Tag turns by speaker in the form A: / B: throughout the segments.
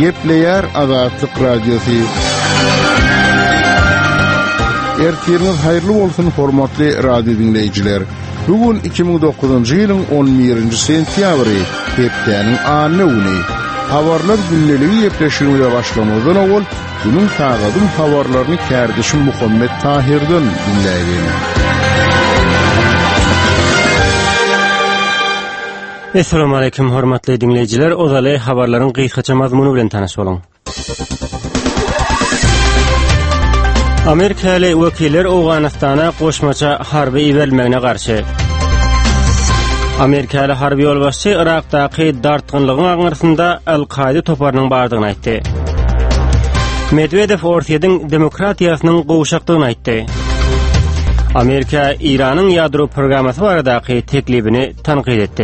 A: Gepleyer Azatlyk Radiosu. Ertiriniz hayırlı bolsun hormatly radio dinleyijiler. Bugün 2009-njy ýylyň 11-nji sentýabry, hepdeniň anyny uny. Habarlar günneligi ýepleşigine başlamazdan awal günüň taýdym habarlaryny kärdeşim Muhammed Tahirden dinleýän.
B: Assalamu alaykum hormatly dinleyijiler. Ozaly habarlaryň gysgaça mazmuny bilen tanaş boluň. Amerikaly wekiller Awganystana goşmaça harby ibermegine garşy. Amerikaly harby ýolbaşçy Irakdaky dartgynlygyň aňyrsynda Al-Qaida toparynyň bardygyny aýtdy. Medvedev Orsiýadyň demokratiýasynyň gowşakdygyny aýtdy. Amerika Iranyň ýadro programmasy baradaky teklibini tanqid etdi.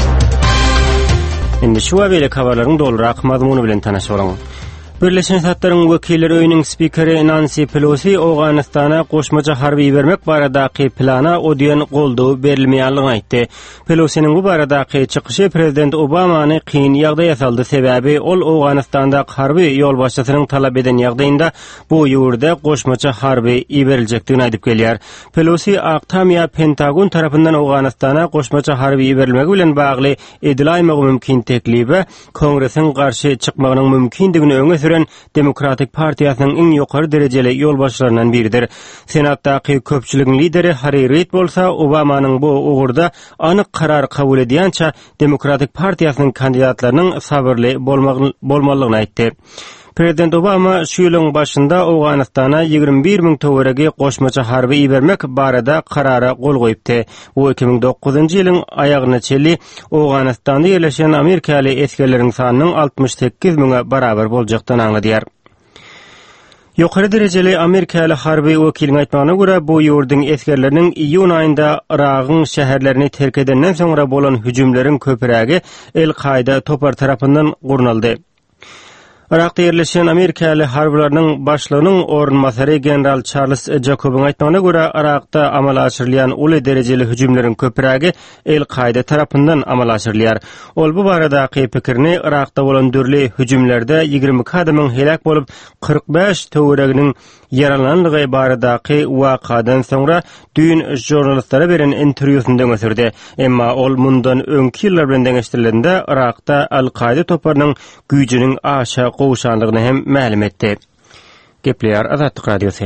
B: Indi şu wagtda habarlaryň dolrak mazmuny bilen tanaş boluň. Birleşen Ştatlaryň wekilleri öýüniň spikeri Nancy Pelosi Awganystana goşmaça harby bermek baradaky plana odýan goldaw berilmeýänligini aýtdy. Pelosi'niň bu baradaky çykyşy prezident Obamany kyn ýagdaýa saldy, sebäbi ol Awganystanda harby ýolbaşçysynyň talap eden ýagdaýynda bu ýurda goşmaça harby berilejekdigini aýdyp gelýär. Pelosi Aktamya Pentagon tarapyndan Awganystana goşmaça harby berilmegi bilen bagly ediläýmegi mümkin teklibi Kongresiň garşy çykmagynyň mümkindigini öňe Demokratik Partiýasynyň iň ýokary derejeli ýolbaşçylaryndan biridir. Senatdaky köpçüligiň lideri Harry Reid bolsa Obamanyň bu ugurda anyk karar kabul edýänçä Demokratik Partiýasynyň kandidatlarynyň sabyrly bolmalygyny aýtdy. Prezident Obama şu ýylyň başynda Awganystana 21.000 töweregi goşmaça harby bermek barada karara gol goýupdy. Bu 2009-njy ýylyň aýagyna çeli Awganystanda ýerleşen Amerikaly eskerleriň sanynyň 68.000-e barabar boljakdan aňladýar. Ýokary derejeli Amerikaly harby wekiliň aýtmagyna görä, bu ýurdyň eskerleriniň iýun aýynda Iragyň şäherlerini terk edenden soňra bolan hüjümleriň köpürägi El-Qaida topar tarapyndan gurnaldy. Irakda ýerleşen Amerikaly harbylarynyň başlygynyň orunmasary general Charles Jacob'yň aýtmagyna görä, Irakda amal aşyrylýan uly derejeli hüjümleriň köpürägi El-Qaida tarapyndan amal aşyrylýar. Ol bu baradaky pikirini Irakda bolan dürli hüjümlerde 20 adamyň helak bolup 45 töwereginiň yaralanlygy baradaky wakadan soňra düýün jurnalistlere beren interwýusynda gösterdi. Emma ol mundan öňki ýyllar bilen deňeşdirilende Irakda Al-Qaida toparynyň güýjüniň aşa gowşanlygyny hem ma'lum etdi. Gepleýär Azatlyk Radiosu.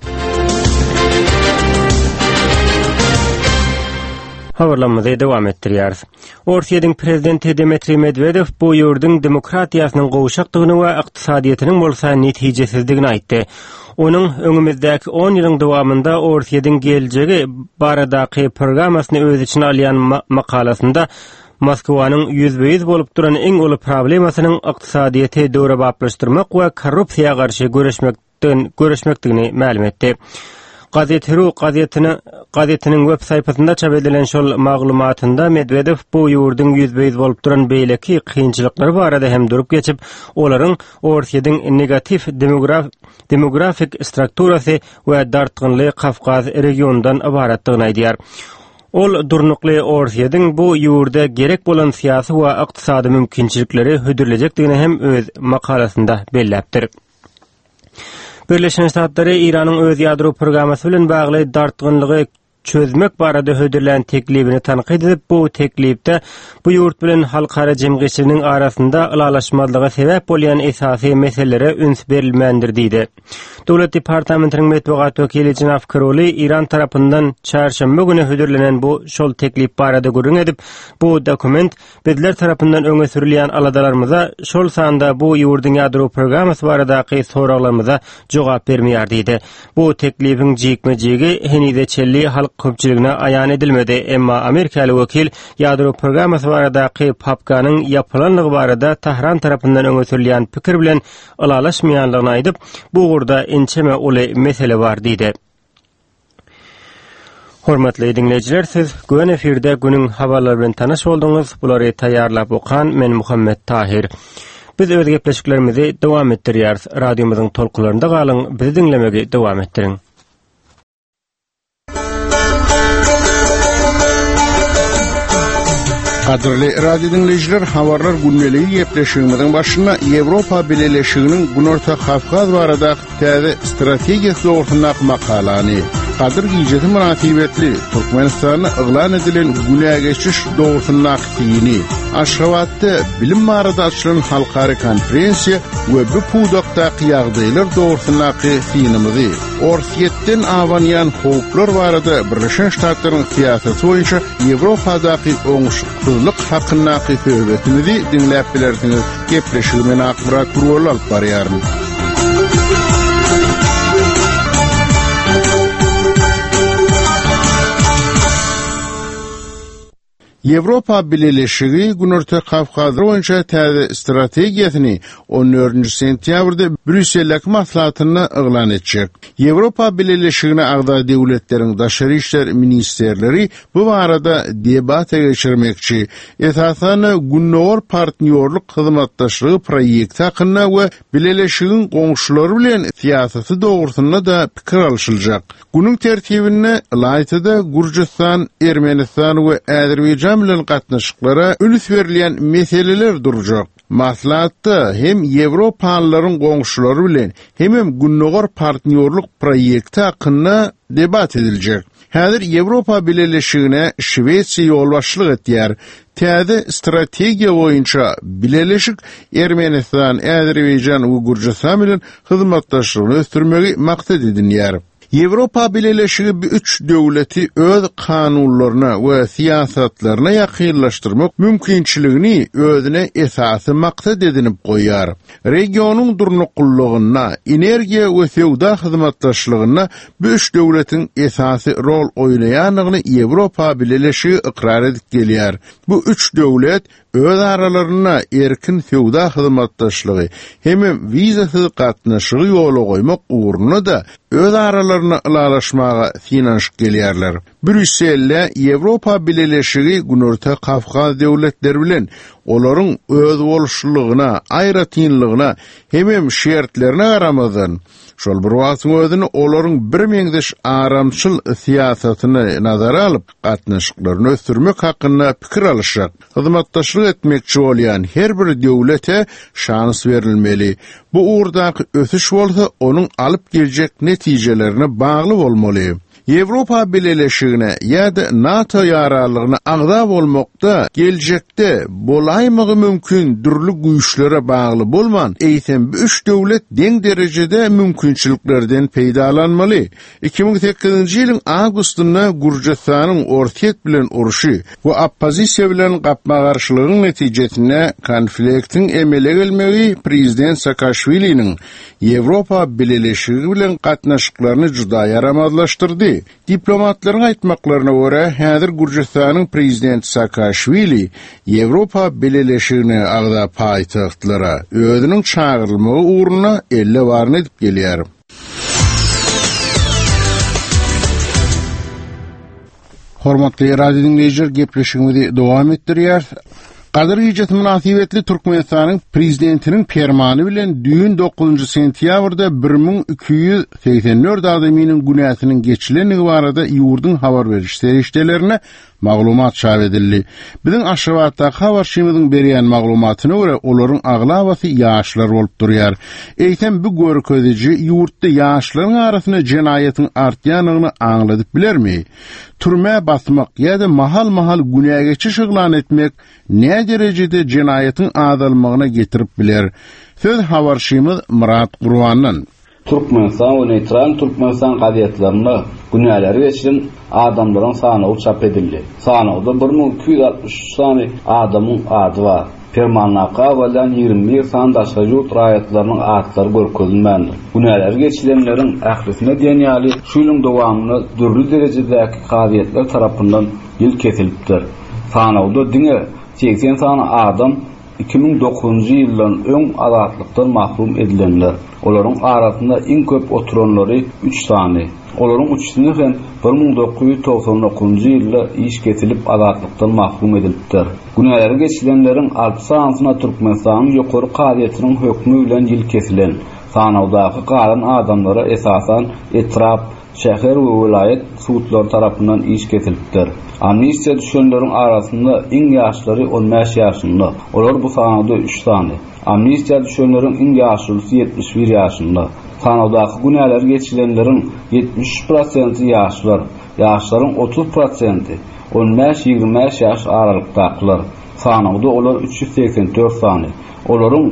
B: Habarlamada dowam etdirýär. Orsiýadyň prezidenti Dmitry Medvedev bu ýurdyň demokratiýasynyň gowşakdygyny we ykdysadyýatynyň bolsa netijesizdigini aýtdy. Onun öňümizdäki 10 ýylyň dowamında Orsiýadyň geljegi baradaky programmasyny öz içine alýan makalasynda Moskowanyň ýüzbeýiz bolup duran iň uly problemasynyň ykdysadyýaty döwrebaplaşdyrmak we korrupsiýaga garşy görüşmekdigini ma'lum etdi. Gazetiniň web saypasynda çap edilen şol maglumatynda Medvedev bu ýurdyň ýüzbeýiz bolup duran beýleki kynçylyklary barada hem durup geçip, olaryň Orsiýadyň negatif demografik strukturasy we dartgynly Kafkaz regionundan ibaratdygyny aýdýar. Ol durnukly Orsiýadyň bu ýurda gerek bolan syýasy we ykdysady mümkinçilikleri hödürlejekdigini hem öz makalasynda belläpdir. Birleşen Ştatlary Iranyň öz ýadro programmasy bilen bagly dartgynlygy çözmek barada hödürlen teklibini tanqid edip, bu teklipde bu ýurt bilen halkara jemgyýetçiligi arasynda ylalaşmazlyga sebäp bolýan esasy meselelere üns berilmendir diýdi. Dowlat departamentiniň medeniýet wekili Janab Karoli Iran tarapyndan çarşamba güni hödürlenen bu şol teklip barada görüň edip, bu dokument bizler tarapyndan öňe sürilýän aladalarymyza şol sanda bu ýurdyň ýadro programmasy baradaky soraglarymyza jogap bermeýär diýdi. Bu teklipiň jigmejigi henide çelli halk köpçüligine aýan edilmedi, emma Amerikaly wekil ýadro programmasy baradaky papkanyň ýapylanlygy barada Tahran tarapyndan öňe sürilýän pikir bilen ylalaşmaýanlygyny aýdyp, bu gurda ençeme uly mesele bar diýdi. Hormatly dinleyijiler, siz güven efirde günüň habarlary bilen tanaş boldyňyz. Bulary taýýarlap okan men Muhammed Tahir. Biz öz gepleşiklerimizi dowam etdirýäris. Radiomyzyň tolkularynda galyň, bizi dinlemegi dowam etdiriň.
A: Kadrli radyo dinleyiciler, havarlar günneliği yepleşiğimizin başına Avrupa Birleşiğinin Günorta Kafkaz barada täze stratejiyasi ortanak makalany. Kadir giyjeti münasibetli Türkmenistan'a ıglan edilen güne geçiş doğrusundak tiyini. Aşgabat'ta bilim barada açılan halkari konferensiya ve bu pudakta qiyagdaylar doğrusundak tiyinimizi. Orsiyetten avanayan howplar barada Birleşen Ştatların siyaseti boyunca Avrupa'daki oňuşsuzlyk hakkındaki söhbetimizi dinläp bilersiniz. Gepleşigime akbarat burwol alyp barýaryn. Avrupa Birleşigi Günorta Kafkaz boýunça täze strategiýasyny 14 sentýabrda Brüsseldäki maslahatyna yglan etjek. Avrupa Birleşigine agda döwletleriň daşary işler ministerleri bu barada debata geçirmekçi. Esasan Günnowar partnerlik hyzmatdaşlygy proýekti hakynda we Birleşigiň goňşulary bilen siýasaty dogrusyna da pikir alşyljak. Günüň tertibinde Laytyda Gürjistan, Ermenistan we Azerbaýjan bilen gatnaşyklara ülüs berilen meseleler durjak. Maslahatda hem Ýewropalylaryň goňşulary bilen hem Günnowar partnerlik proýekti hakynda debat ediljek. Häzir Ýewropa Birleşigine Şwetsiýa ýolbaşçylyk etýär. Täze strategiýa boýunça Birleşik Ermenistan, Azerbaýjan we Gürjistan bilen hyzmatdaşlygyny ösdürmegi maksat edinýär. Avrupa Birleşigi bu üç döwleti öz kanunlaryna we siýasatlaryna ýakynlaşdyrmak mümkinçiligini özüne esasy maksat edinip goýar. Regionyň durnuqullygyna, energiýa we sowda hyzmatdaşlygyna bu üç döwletiň esasy rol oýnaýanyny Avrupa Birleşigi ikrar edip gelýär. Bu üç döwlet öz aralaryna erkin sowda hyzmatdaşlygy hem wizasyz gatnaşygy ýola goýmak uğruna da öz aralaryna ılalaşmaga finanşyk gelýärler. Brüsselde Avrupa Birleşigi Günorta Kafkaz döwletleri bilen olaryň öz boluşlygyna, aýratynlygyna hem şertlerine garamadan şol bir wagtyň özüni olaryň bir meňdeş aramçyl siýasatyny nazara alyp gatnaşyklaryny ösdürmek hakynda pikir alşak. Hyzmatdaşlyk etmekçi bolýan her bir döwlete şans berilmeli. Bu uğurdaky ösüş bolsa onuň alyp geljek netijelerine bagly bolmaly. Avrupa Birleşigine ýa-da NATO ýaralygyna agda bolmakda geljekde bolaýmagy mümkin dürli güýçlere bagly bolman, eýsem bu üç döwlet deň derejede mümkinçiliklerden peýdalanmaly. 2008-nji ýylyň awgustynda Gürjistanyň Orsiýet bilen uruşy we oppozisiýa bilen gapma-garşylygyň netijesinde konfliktiň emele gelmegi prezident Saakashviliň Avrupa Birleşigi bilen gatnaşyklaryny juda yaramazlaşdyrdy. Diplomatlaryň aýtmaklaryna görä, häzir Gürjistanyň prezidenti Saakashvili Avrupa Birleşigine agda paýtagtlara özüniň çağırylmagy uğruna elle barny edip gelýär. Hormatly radio dinleyijiler, gepleşigimizi dowam etdirýär. Kadir giyjeti münasibetli Türkmenistan'ın prezidentinin permanı bilen düğün 9. sentyabrda 1284 adaminin günäsinin geçilenligi barada ýurdun habar beriş serişdelerine maglumat çap edildi. Bizim aşgabatdaky habarçymyzyň berýän maglumatyna görä olaryň aglabasy ýaşlar bolup durýar. Eýtem bu görkezici ýurtda ýaşlaryň arasyna jenaýatyň artýanyny aňladyp bilermi? Türme basmak ýa-da mahal günä geçiş yglan etmek ne derejede jenaýatyň azalmagyna getirip biler? Söz habarçymyz Murat Gurwandan.
C: Türkmenistan we neytral Türkmenistan gazetlerinde günäleri geçiren adamlaryň sany çap edildi. Sanyda 1263 sany adamyň ady bar. Permanlaka bilen 21 sandaşa ýurt raýatlarynyň adlary görkezilmändir. Günäleri geçirenleriň ählisine diýýäli şu ýylyň dowamyny dürli derejedäki gazetler tarapyndan ýyl kesilipdir. Sanyda diňe 80 sany adam 2009-njy ýyldan öň azatlykdan mahrum edilenler. Olaryň arasynda iň köp oturanlary 3 sany. Olaryň üçüsini hem 1999-njy ýylda iş kesilip azatlykdan mahrum edilipdir. Günäleri geçilenleriň 6 sanyna Türkmenistanyň ýokary gazetiniň hökmü bilen ýyl kesilen. Sanawdaky galan adamlara esasan etrap, şäher we vilayet suwutları tarapyndan iş kesilipdir. Amnistiýa düşenleriň arasynda iň ýaşlary 15 ýaşynda. Olar bu sanawda 3 sany. Amnistiýa düşenleriň iň ýaşlysy 71 ýaşynda. Sanawdaky günäleri geçirenleriň 73% ýaşlar, ýaşlaryň 30% 15-25 ýaş aralykdakylar. Sanawda olar 384 sany. Olaryň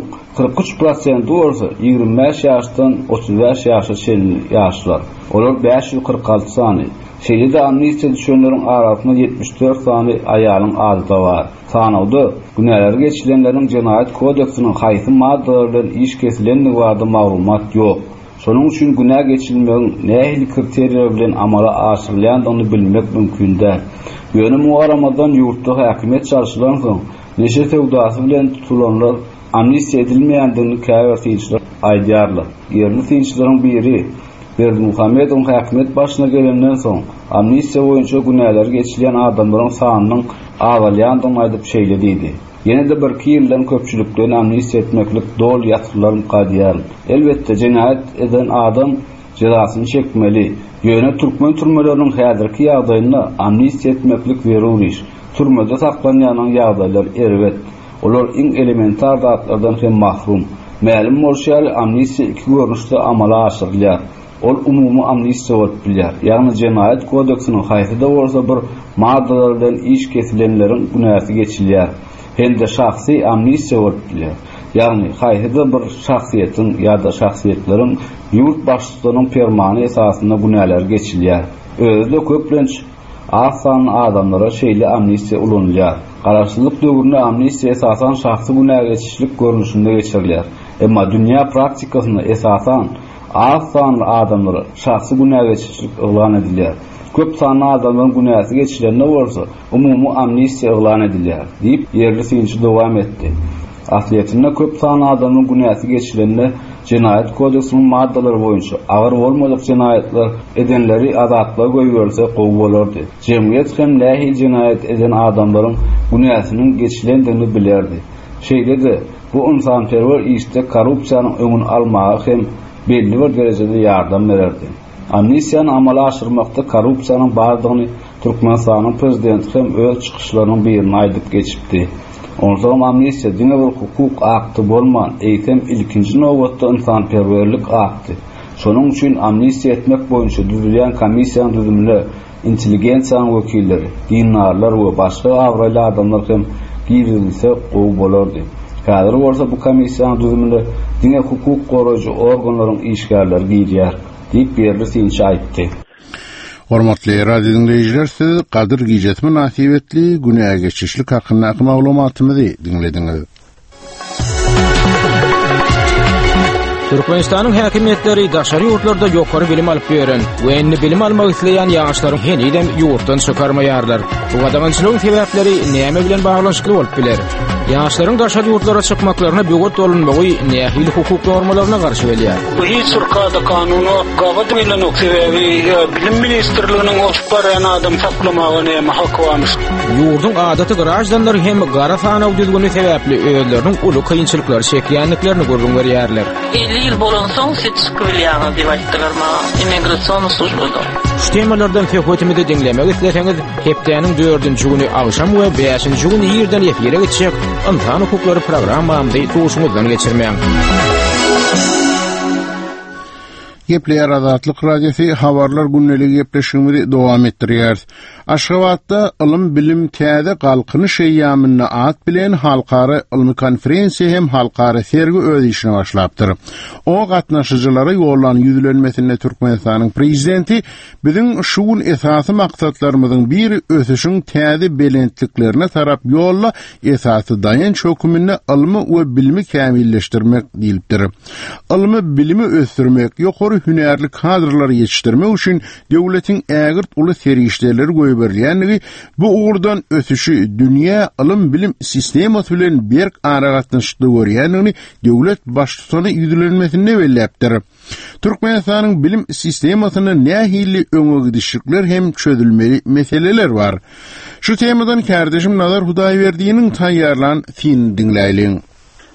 C: 43% bolsa 25 ýaşdan 35 ýaşa çenli ýaşlar. Olar 546 sany. Şeýle-de amnistiýa düşenleriň arasynda 74 sany aýalyň adyda bar. Sanawda günäleri geçirenleriň Jenaýat kodeksiniň haýsy maddalary bilen iş kesilenligi barada maglumat ýok. Şonuň üçin günä geçirilmegiň nähili kriteriýler bilen amala aşyrylýandygyny bilmek mümkin däl. Ýöne mugaramadan ýurtda häkimet çarşylan soň neşe sewdasy bilen tutulanlar amnistiýa edilmeýändigini käbirçiler aýdýarlar. Ýerli tinçleriň biri Berdimuhammedow häkimet başyna gelenden soň amnistiýa boýunça günäleri geçilen adamlaryň sanynyň azalýandygyny aýdyp şeýlediydi. Ýene-de bir ýyldan köpçülikden amnistiýa etmeklik dol ýatyrlar mukaddiýar. Elbetde jenaýat eden adam jazasyny çekmeli. Ýöne türkmen türmeleriniň häzirki ýagdaýyna amnistiýa etmeklik berur iş. Türmede saklanýanyň ýagdaýlar erwet. Olar iň elementar zatlardan hem mahrum. Mälim bolýar amnistiýa iki görnüşde amala aşyrylýar. Ol umumy amnistiýa bolup bilýär. Ýagny Jenaýat kodeksiniň haýsyda bolsa bir maddalardan iş kesilenleriň günäsi geçilýär. Hende şahsy amnistiýa bolup bilýär. Ýagny haýsyda bir şahsiýetiň ýa-da şahsiýetleriň ýurt başçylygynyň fermany esasynda günäler geçilýär. Özde köplenç asan adamlara şeýle amnistiýa ulanylýar. Garaşsyzlyk döwründe amnistiýa esasan şahsy günä geçişlik görnüşinde geçirilýär. Emma dünýä praktikasyna esasan az sanly adamlara şahsy günä geçişlik elan edilýär. Köp sanly adamlaryň günäsi geçilenne bolsa, umumy amnistiýa elan edilýär, diýip ýerli synçy dowam etdi. Asliyetinde köp sanly adamlaryň günäsi geçilende Jenaýat kodeksiniň maddalary boýunça agyr bolmadyk jenaýatlar edenleri azatlyğa goýberse gowy bolardy. Jemgyýet hem nähili jenaýat eden adamlaryň günäsiniň geçilendigini bilerdi. Şeýle-de bu insanperwer işde korrupsiýanyň öňüni almagy hem belli bir derejede ýardam bererdi. Amnistiýany amala aşyrmakda korrupsiýanyň bardygyny Türkmenistanyň prezidenti hem öz çykyşlarynyň birini aýdyp geçipdi. Ondan amnistiýa diňe bir hukuk akty bolman, eýtem ilkinji nowatda insanperwerlik akty. Şonuň üçin amnistiýa etmek boýunça düzülýän komissiýanyň düzümine intelligensiýanyň wekilleri, dinarlar we başga awraly adamlar hem girilse gowy bolardy. Häzir bolsa bu komissiýanyň düzümine diňe hukuk goraýjy organlaryň işgärleri girýär, diýip berdi synçy aýtdy.
A: Hormatly radio dinleyijiler, siz Kadir Gijetmi nasibetli günä geçişlik hakkında maglumatymyzy dinlediňiz.
D: Türkmenistanyň häkimetleri daşary ýurtlarda ýokary bilim alyp beren we enni bilim almak isleýän ýaşlaryň henidem ýurtdan çykarmaýarlar. Bu gadaňçylygyň sebäpleri näme bilen baglanşykly bolup biler? Ýaşlaryň daşary ýurtlara çykmaklarına böwret bolunmagy nähili hukuk normalaryna garşy gelýär.
E: Bu hiç Türkiýede kanuny gawat bilen oksebebi bilim ministrliginiň oşparan adam saklamagy näme haky barmy?
D: Ýurdun adaty garajdanlar hem gara sanaw düzgünü sebäpli öýleriniň uly kynçylyklar çekýänliklerini görüň berýärler.
F: 50 yıl bolan soň siz çıkypylýaňyz diýip aýtdylar ma immigrasiýon slujbada.
D: Şu temalardan söhbetimi de dinlemek isleseňiz, hepdeniň 4-nji güni agşam we 5-nji güni ýerden efire geçecek insan hukuklary programmamyzda tuşumuzdan geçirmeýän.
A: Gepleýär Azatlyk radiosi habarlar günnelik gepleşigimizi dowam etdirýär. Aşgabatda ilim bilim täze galkynyş eýýamyna at bilen halkary ilmi konferensiýa hem halkary sergi öz işini başlapdyr. O gatnaşyjylara ýollanan ýüzlenmesinde Türkmenistanyň prezidenti biziň şuun esasy maksatlarymyzyň biri ösüşiň täze belentliklerine tarap ýolla esasy daýanç hökümine ilmi we bilimi kämilleşdirmek diýilipdir. Ilmi bilimi ösdürmek, ýokary hünärli kadrlar ýetişdirmek üçin döwletiň ägirt uly serişleri goýberýänligi bu uğurdan ösüşi dünýä ilim bilim sistemasy bilen berk aragatnaşykly görýänligini döwlet başçysyny ýüzlenmesinde belläpdir. Türkmenistanyň bilim sistemasyna nähili öňe gidişikler hem çözülmeli meseleler bar. Şu temadan kardeşim Nazar Hudaýberdiýiniň taýýarlan fin dinläýin.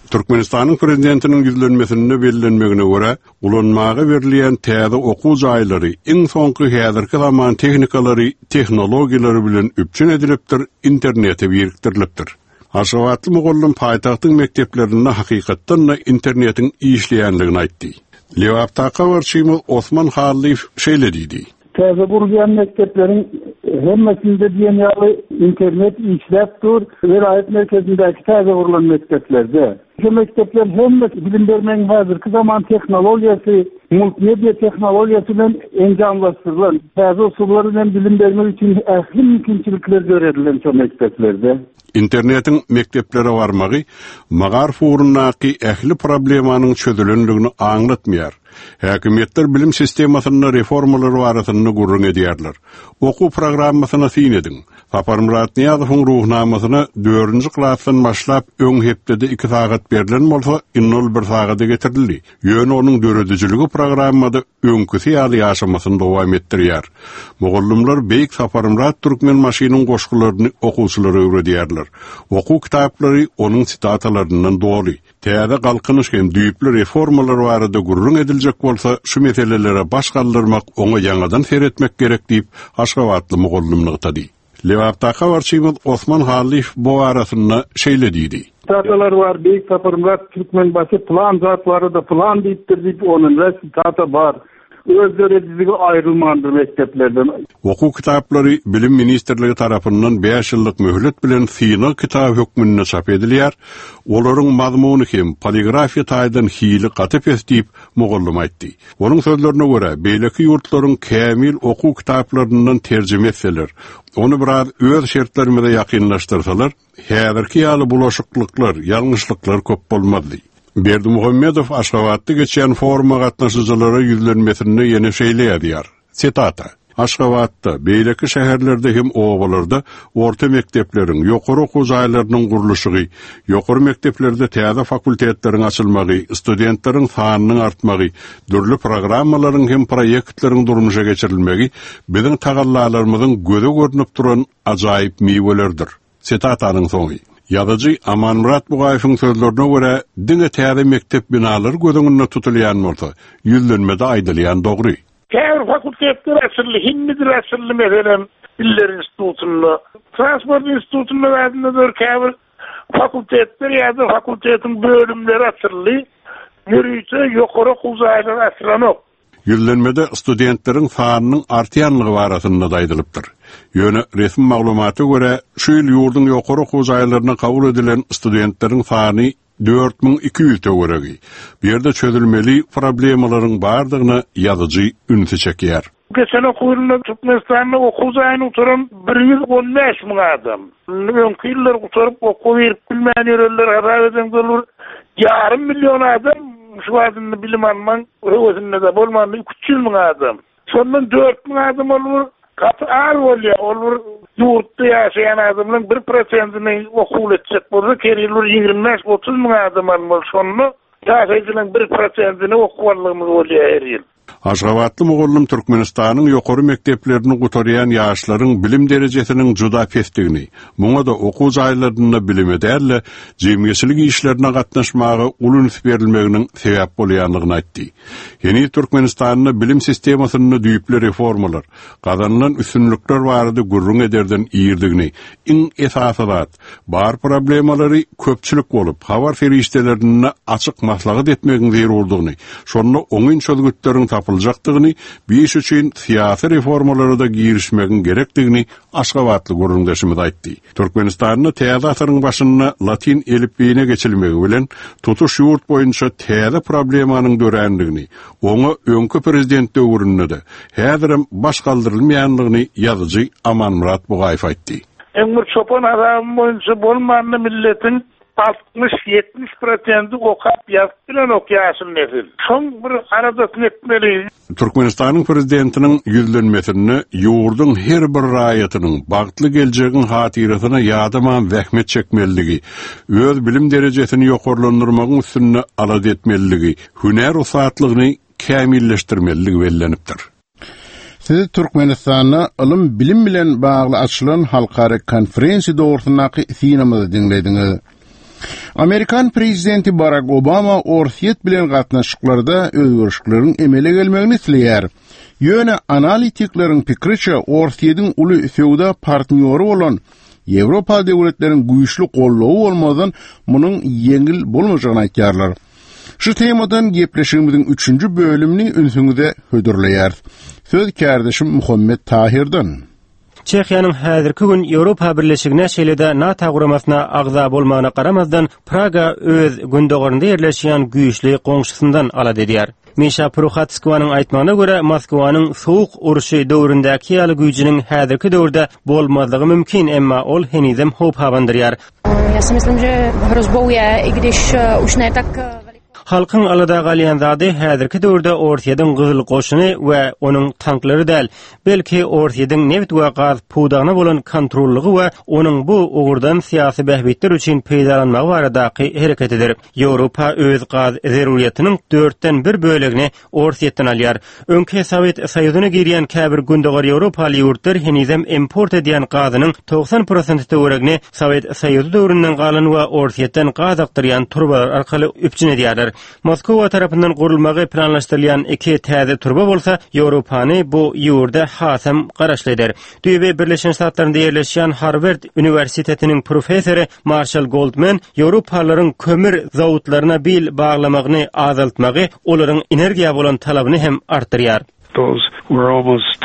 G: Türkmenistan'ın prezidentinin yüzlenmesinde belirlenmegine göre, ulanmaga verilen täze okuw jaýlary iň soňky häzirki zaman tehnikalary, tehnologiýalary bilen üpçün edilipdir, internete biriktirilipdir. Aşgabatly Mogollum paýtagtyň mekdeplerinde hakykatdan internetin işleýänligini aýtdy. Lewaptaqa Warşymyl Osman Halif şeýle diýdi.
H: Täze gurulýan mekteplerin hemmesinde dünýäli internet işläpdir. Vilayet merkezindäki täze gurulan mekteplerde. Şu mektepler hemmesi bilim bermeň häzirki zaman tehnologiýasy, multimedia tehnologiýasy bilen enjamlaşdyrylan, täze usullary bilen bilim bermek üçin ähli mümkinçilikler göredilen şu mekteplerde.
G: İnternetin mekteplere varmagy magar forunnaky ähli problemanyň çözülenligini aňlatmaýar. Häkimetler bilim sistemasyny reformalary barasyny gurrun edýärler. Okuw programmasyna syn edin. Sapar Murat Niýazowyň ruhnamasyny 4-nji klasdan başlap öň hepdede 2 sagat berilen bolsa, innol 1 sagata getirildi. Ýöne onuň döredijiligi programmada öňküsi ýaly ýaşamasyny dowam etdirýär. Mogollumlar beýik Sapar Murat Türkmen maşynyň goşgularyny okuwçylara öwredýärler. Okuw kitaplary onuň sitatalaryndan doly. Täze galkynyş hem düýpli reformalar barada gurrun ediljek bolsa, şu meselelere baş galdyrmak, oňa ýangadan seretmek gerek diýip Aşgabatly Mogollumlygy tady. Lewaptaqa Warşymyl Osman Halif bu arasyna şeýle diýdi.
H: Tatalar var, beýik Sapar Murat Türkmen başy plan zatlary da plan diýipdir diýip onuň resitata bar. Özderedizligi aýrylmandyr mekteplerden.
G: Okuw kitaplary Bilim Ministrligi tarapyndan 5 ýyllyk möhlet bilen syna kitap hökmünde çap edilýär. Olaryň mazmuny hem poligrafiýa taýdan hili gatyp diýip Mogollum aýtdy. Onuň sözlerine görä, beýleki ýurtlaryň kämil okuw kitaplaryndan terjime etseler, onu biraz öz şertlerine ýakynlaşdyrsalar, häzirki ýaly bulaşyklyklar, ýalňyşlyklar köp bolmazdy. Berdi Muhammedow Aşgabatda geçen foruma gatnaşyjylara yüzlenmesini ýene şeýleýär. Sitata: Aşgabatda, beýleki şäherlerde hem owalarda orta mektepleriň, ýokary okuw jaýlarynyň gurulşygy, ýokary mekteplerde täze fakultetleriň açylmagy, studentleriň sanynyň artmagy, dürli programmalaryň hem proýektleriň durmuşa geçirilmegi biziň tagallalarymyzyň göze görünip duran ajaýyp miwelerdir. Sitataның soňy. Ýazyjy Aman Murat Bugaýewiň sözlerine görä, diňe täze mektep binalary gözüňde tutulýan bolsa, ýüzlenmede aýdylýan dogry.
I: Käbir fakultetler açyldy, hinnidir açyldy meselen Diller institutyny, transport institutyny wagtynda käbir fakultetler ýa-da fakultetiň bölümleri açyldy. Ýürüýse ýokary okuw jaýlary açylanok.
G: Ýüzlenmede studentleriň sanynyň artýanlygy barasyna daýdylypdyr. Ýöne resmi maglumaty görä, şu ýyl ýurdun ýokary okuw jaýlaryna kabul edilen studentleriň sany 4200 töweregi. Bu ýerde çözülmeli problemalaryň bardygyny ýazyjy ünsi çekýär.
I: Geçen okuw ýylynda Türkmenistanda okuw jaýyny oturan 115 000 adam. Öňkü ýyllar oturup okuw berip bilmän ýöreler aradan bolur. Yarım milyon adam şu wagtynda bilim alman, özünde de bolmany 300 000 adam. Şondan 4 000 adam olur. Katar olur, yurtda ýaşaýan adamlaryň 1%-ni okuw etjek bolsa, kerilur 25-30 000 adam almaly. Şonu ýaşaýjylaryň 1%-ni okuwalygymyz bolýar her ýyl.
G: Aşgabatly Mogollum Türkmenistanyň ýokary mekteplerini gutarýan ýaşlaryň bilim derejesiniň juda pesdigini, muňa da okuw jaýlaryna bilim ederle, jemgyýetçilik işlerine gatnaşmagy ulun berilmeginiň sebäp bolýanlygyny aýtdy. Ýeni Türkmenistanyň bilim sistemasyny düýpli reformalar, gazanylan üstünlükler barada gurrun ederden ýerdigini, iň esasat, bar problemalary köpçülik bolup, habar feriştelerini açyk maslahat etmegiň zerurdygyny, şonu oňun çözgütleriň tapyljakdygyny, biş üçin syýasy reformalary da girişmegiň gerekdigini Aşgabatly gurrundaşymyz aýtdy. Türkmenistanyň täze asyryň başyna latin elifbiine geçilmegi bilen tutuş ýurt boýunça täze problemanyň dörendigini, oňa öňkü prezident döwründe häzirim baş galdyrylmaýanlygyny ýazyjy Aman Murat Bugaýew aýtdy.
I: Öňür çopan adam boýunça bolmany milletin 60-70% okap ýazdyran okýaşyn nesil. Şoň bir aradatyn etmeli.
G: Türkmenistanyň prezidentiniň ýüzlenmesini ýurdun her bir raýatynyň bagtly geljegiň hatyrasyna ýadaman wähmet çekmeligi, öz bilim derejesini ýokarlandyrmagyň üstüne alad etmeligi, hüner usatlygyny kämilleşdirmeligi bellenipdir.
A: Siz Türkmenistanyň ilm bilim bilen bagly açylan halkary konferensiýa dogrusynaky synamyzy dinlediňiz. Amerikan prezidenti Barack Obama ortiyet bilen gatnaşyklarda özgörüşlerin emele gelmegini tilýär. Ýöne analitiklerin pikiriçe ortiýetin uly feodal partnýory bolan Ýewropa döwletleriniň güýçli gollawy bolmadan munyň ýeňil bolmajagyny aýtýarlar. Şu temadan gepleşigimiziň 3-nji bölümini ünsüňizde hödürleýär. Söz kardeşim Muhammed Tahirdan.
B: Çehyanyň häzirki gün Ýewropa Birleşigine şeýlede NATO guramasyna agza bolmagyna garamazdan Praga öz gündogarynda ýerleşýän güýçli goňşusyndan alad edýär. Misha Prohatskowanyň aýtmagyna görä, Moskwanyň soğuk uruşy döwründäki ýaly güýjiniň häzirki döwürde bolmazlygy mümkin, emma ol henizem hop hawandyrýar.
J: Ja si myslím, že hrozbou je, i když už ne tak
B: Halkyň alada galýan zady häzirki döwürde ortiýedyň gyzyl goşuny we onuň tanklary däl, belki ortiýedyň neft we gaz pudagyna bolan kontrollygy we onuň bu ugurdan syýasy behbitler üçin peýdalanmagy baradaky hereketidir. Ýewropa öz gaz zeruriýetiniň 4den 1 bölegini ortiýetden alýar. Öňki Sowet Soýuzyna girýän käbir gündogar Ýewropaly ýurtlar henizem import edýän gazynyň 90% töweregini Sowet Soýuzy döwründen galan we ortiýetden gaz akdyrýan turbalar arkaly üpjün edýärler. Moskwa tarapyndan gurulmagy planlaşdyrylýan iki täze turba bolsa, Ýewropany bu ýurda hasam garaşlydyr. Düýbe Birleşen Ştatlarynda ýerleşýän Harvard Üniversitetiniň professory Marshall Goldman Ýewropalylaryň kömür zawutlaryna bil baglamagyny azaltmagy, olaryň energiýa bolan talabyny hem artdyrýar.
K: Those were almost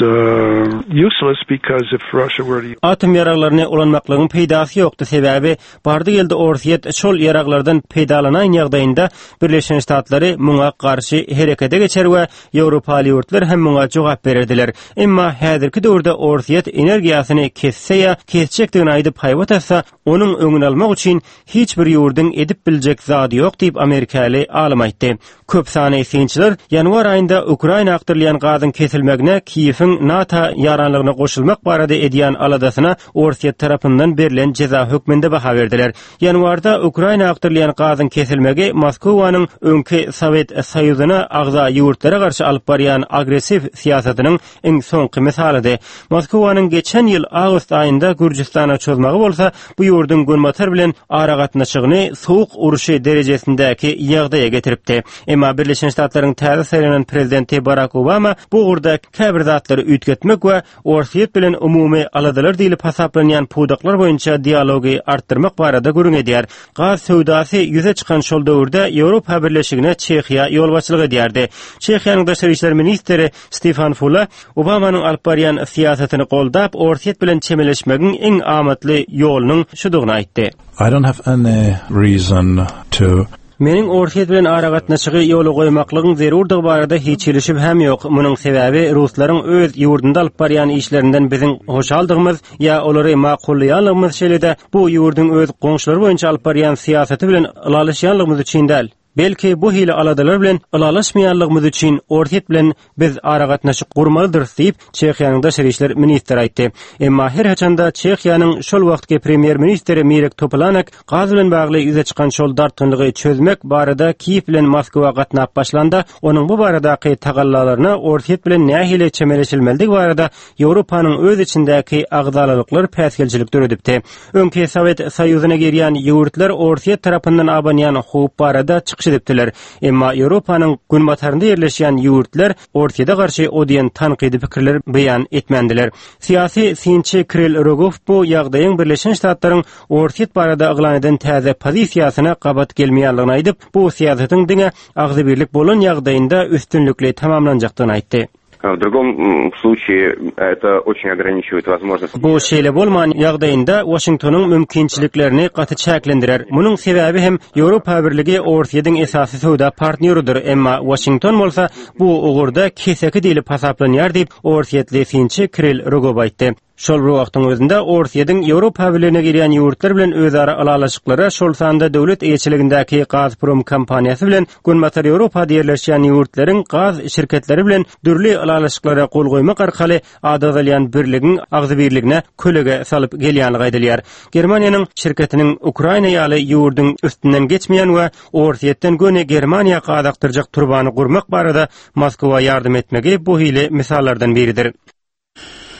K: useless because if Russia were to
B: atom yaraglaryny ulanmaklygyň peýdasy ýokdy, sebäbi bardy geldi ortiýet şol yaraglardan peýdalanan ýagdaýynda Birleşen Ştatlary muňa garşy herekete geçer we Ýewropaly ýurtlar hem muňa jogap berdiler. Emma häzirki döwürde ortiýet energiýasyny kesse ýa kesjekdigini aýdyp haýbat etsa, onuň öňüni almak üçin hiç bir ýurdyň edip biljek zady ýok diýip Amerikaly alim aýtdy. Köp sany ýeňçiler ýanwar aýynda Ukraina akdyrylýan gazyň kesilmegine Kiýewiň NATO ýaranlygyna goşulmak barada edýän aladasyna ortiýet tarapyndan berilen ceza hökmünde baha berdiler. Ýanwarda Ukraina akdyrylýan gazyň kesilmegi Moskwanyň öňki Sowet Soýuzyna agza ýurtlara garşy alyp barýan agressiw siýasatynyň iň soňky misalydy. Moskwanyň geçen ýyl awgust aýynda Gürjistana çözmegi bolsa, bu ýurdun gönmatar bilen ara gatnaşygyny soğuk uruşy derejesindäki ýagdaýa getiripdi. Emma Birleşen Ştatlaryň täze saýlanan prezidenti Barack Obama bu ugurda käbir zatlary üýtgetmek we ortiýet bilen umumy aladalar diýilip hasaplanýan pudaklar boýunça dialogy artdyrmak barada görüň edýär. Gaz söwdasy ýüze çykan şol döwürde Ýewropa Birleşigine Çehiýa ýolbaşçylyk edýärdi. Çehiýanyň daşary işler ministri Stefan Fula Obamanyň alyp barýan siýasatyny goldap, ortiýet bilen çemeleşmegiň iň amatly ýolunyň şudugyny aýtdy.
L: I don't have any reason to
B: Meniň ortiýet bilen ara gatnaşygy ýoly goýmaklygyň zerurdygy barada hiç ilişip hem ýok. Munyň sebäbi ruslaryň öz ýurdunda alyp barýan işlerinden biziň hoşaldygymyz ýa olary makullyýanlygymyz şeýlede bu ýurdun öz goňşulary boýunça alyp barýan siýasaty bilen ılalaşýanlygymyz üçin däl. Belki bu hile aladalar bilen ılalaşmaýanlygymyz üçin ortiýet bilen biz ara gatnaşyk gurmalydyr diýip Çehiýanyň daşary işler ministri aýtdy. Emma her haçanda Çehiýanyň şol wagtky premier ministri Mirek Topolanek gaz bilen bagly ýüze çykan şol dartynlygy çözmek barada Kiýew bilen Moskwa gatnap başlanda, onuň bu baradaky tagallalaryna ortiýet bilen nähile çemeleşilmeligi barada Ýewropanyň öz içindäki agzalylyklar päsgelçilik döredipdi. Öňki Sowet Soýuzyna girýän ýurtlar ortiýet tarapyndan abanýan howp barada edipdiler. Emma Ýewropanyň günbatarynda ýerleşýän ýurtlar ortiýeda garşy odiýan tanqidi pikirler beýan etmendiler. Siýasy synçy Kirill Rogov bu ýagdaýyň Birleşen Ştatlaryň ortiýet barada aglan eden täze pozisiýasyna gabat gelmeýänligini aýdyp, bu siýasatyň diňe agzy birlik bolan ýagdaýynda üstünlükli tamamlanjakdygyny aýtdy.
M: В другом случае это очень ограничивает возможность.
B: Bu şeýle bolman ýagdaýynda Washingtonyň mümkinçiliklerini gaty çäklendirer. Munyň sebäbi hem Ýewropa Birligi ortiýedyň esasy söwda partneridir, emma Washington bolsa bu ugurda keseki diýilip hasaplanýar diýip ortiýetli synçy Kirill Rogov aýtdy. Şol wagtyň özünde ortiýedyň Ýewropa Birligine girýän ýurtlar bilen özara alalaşyklary şol sanda döwlet eýetçiligindäki Gazprom kompaniýasy bilen günbatar Ýewropa diýerleşýän ýurtlaryň gaz şirketleri bilen dürli alalaşyklara gol goýmak arkaly adadalyan birligiň agzy birligine kölege salyp gelýänligi aýdylýar. Germaniýanyň şirketiniň Ukraina ýaly ýurdun üstünden geçmeýän we ortiýetden göne Germaniýa gadaktyrjak turbany gurmak barada Moskwa ýardym etmegi bu hili misallardan biridir.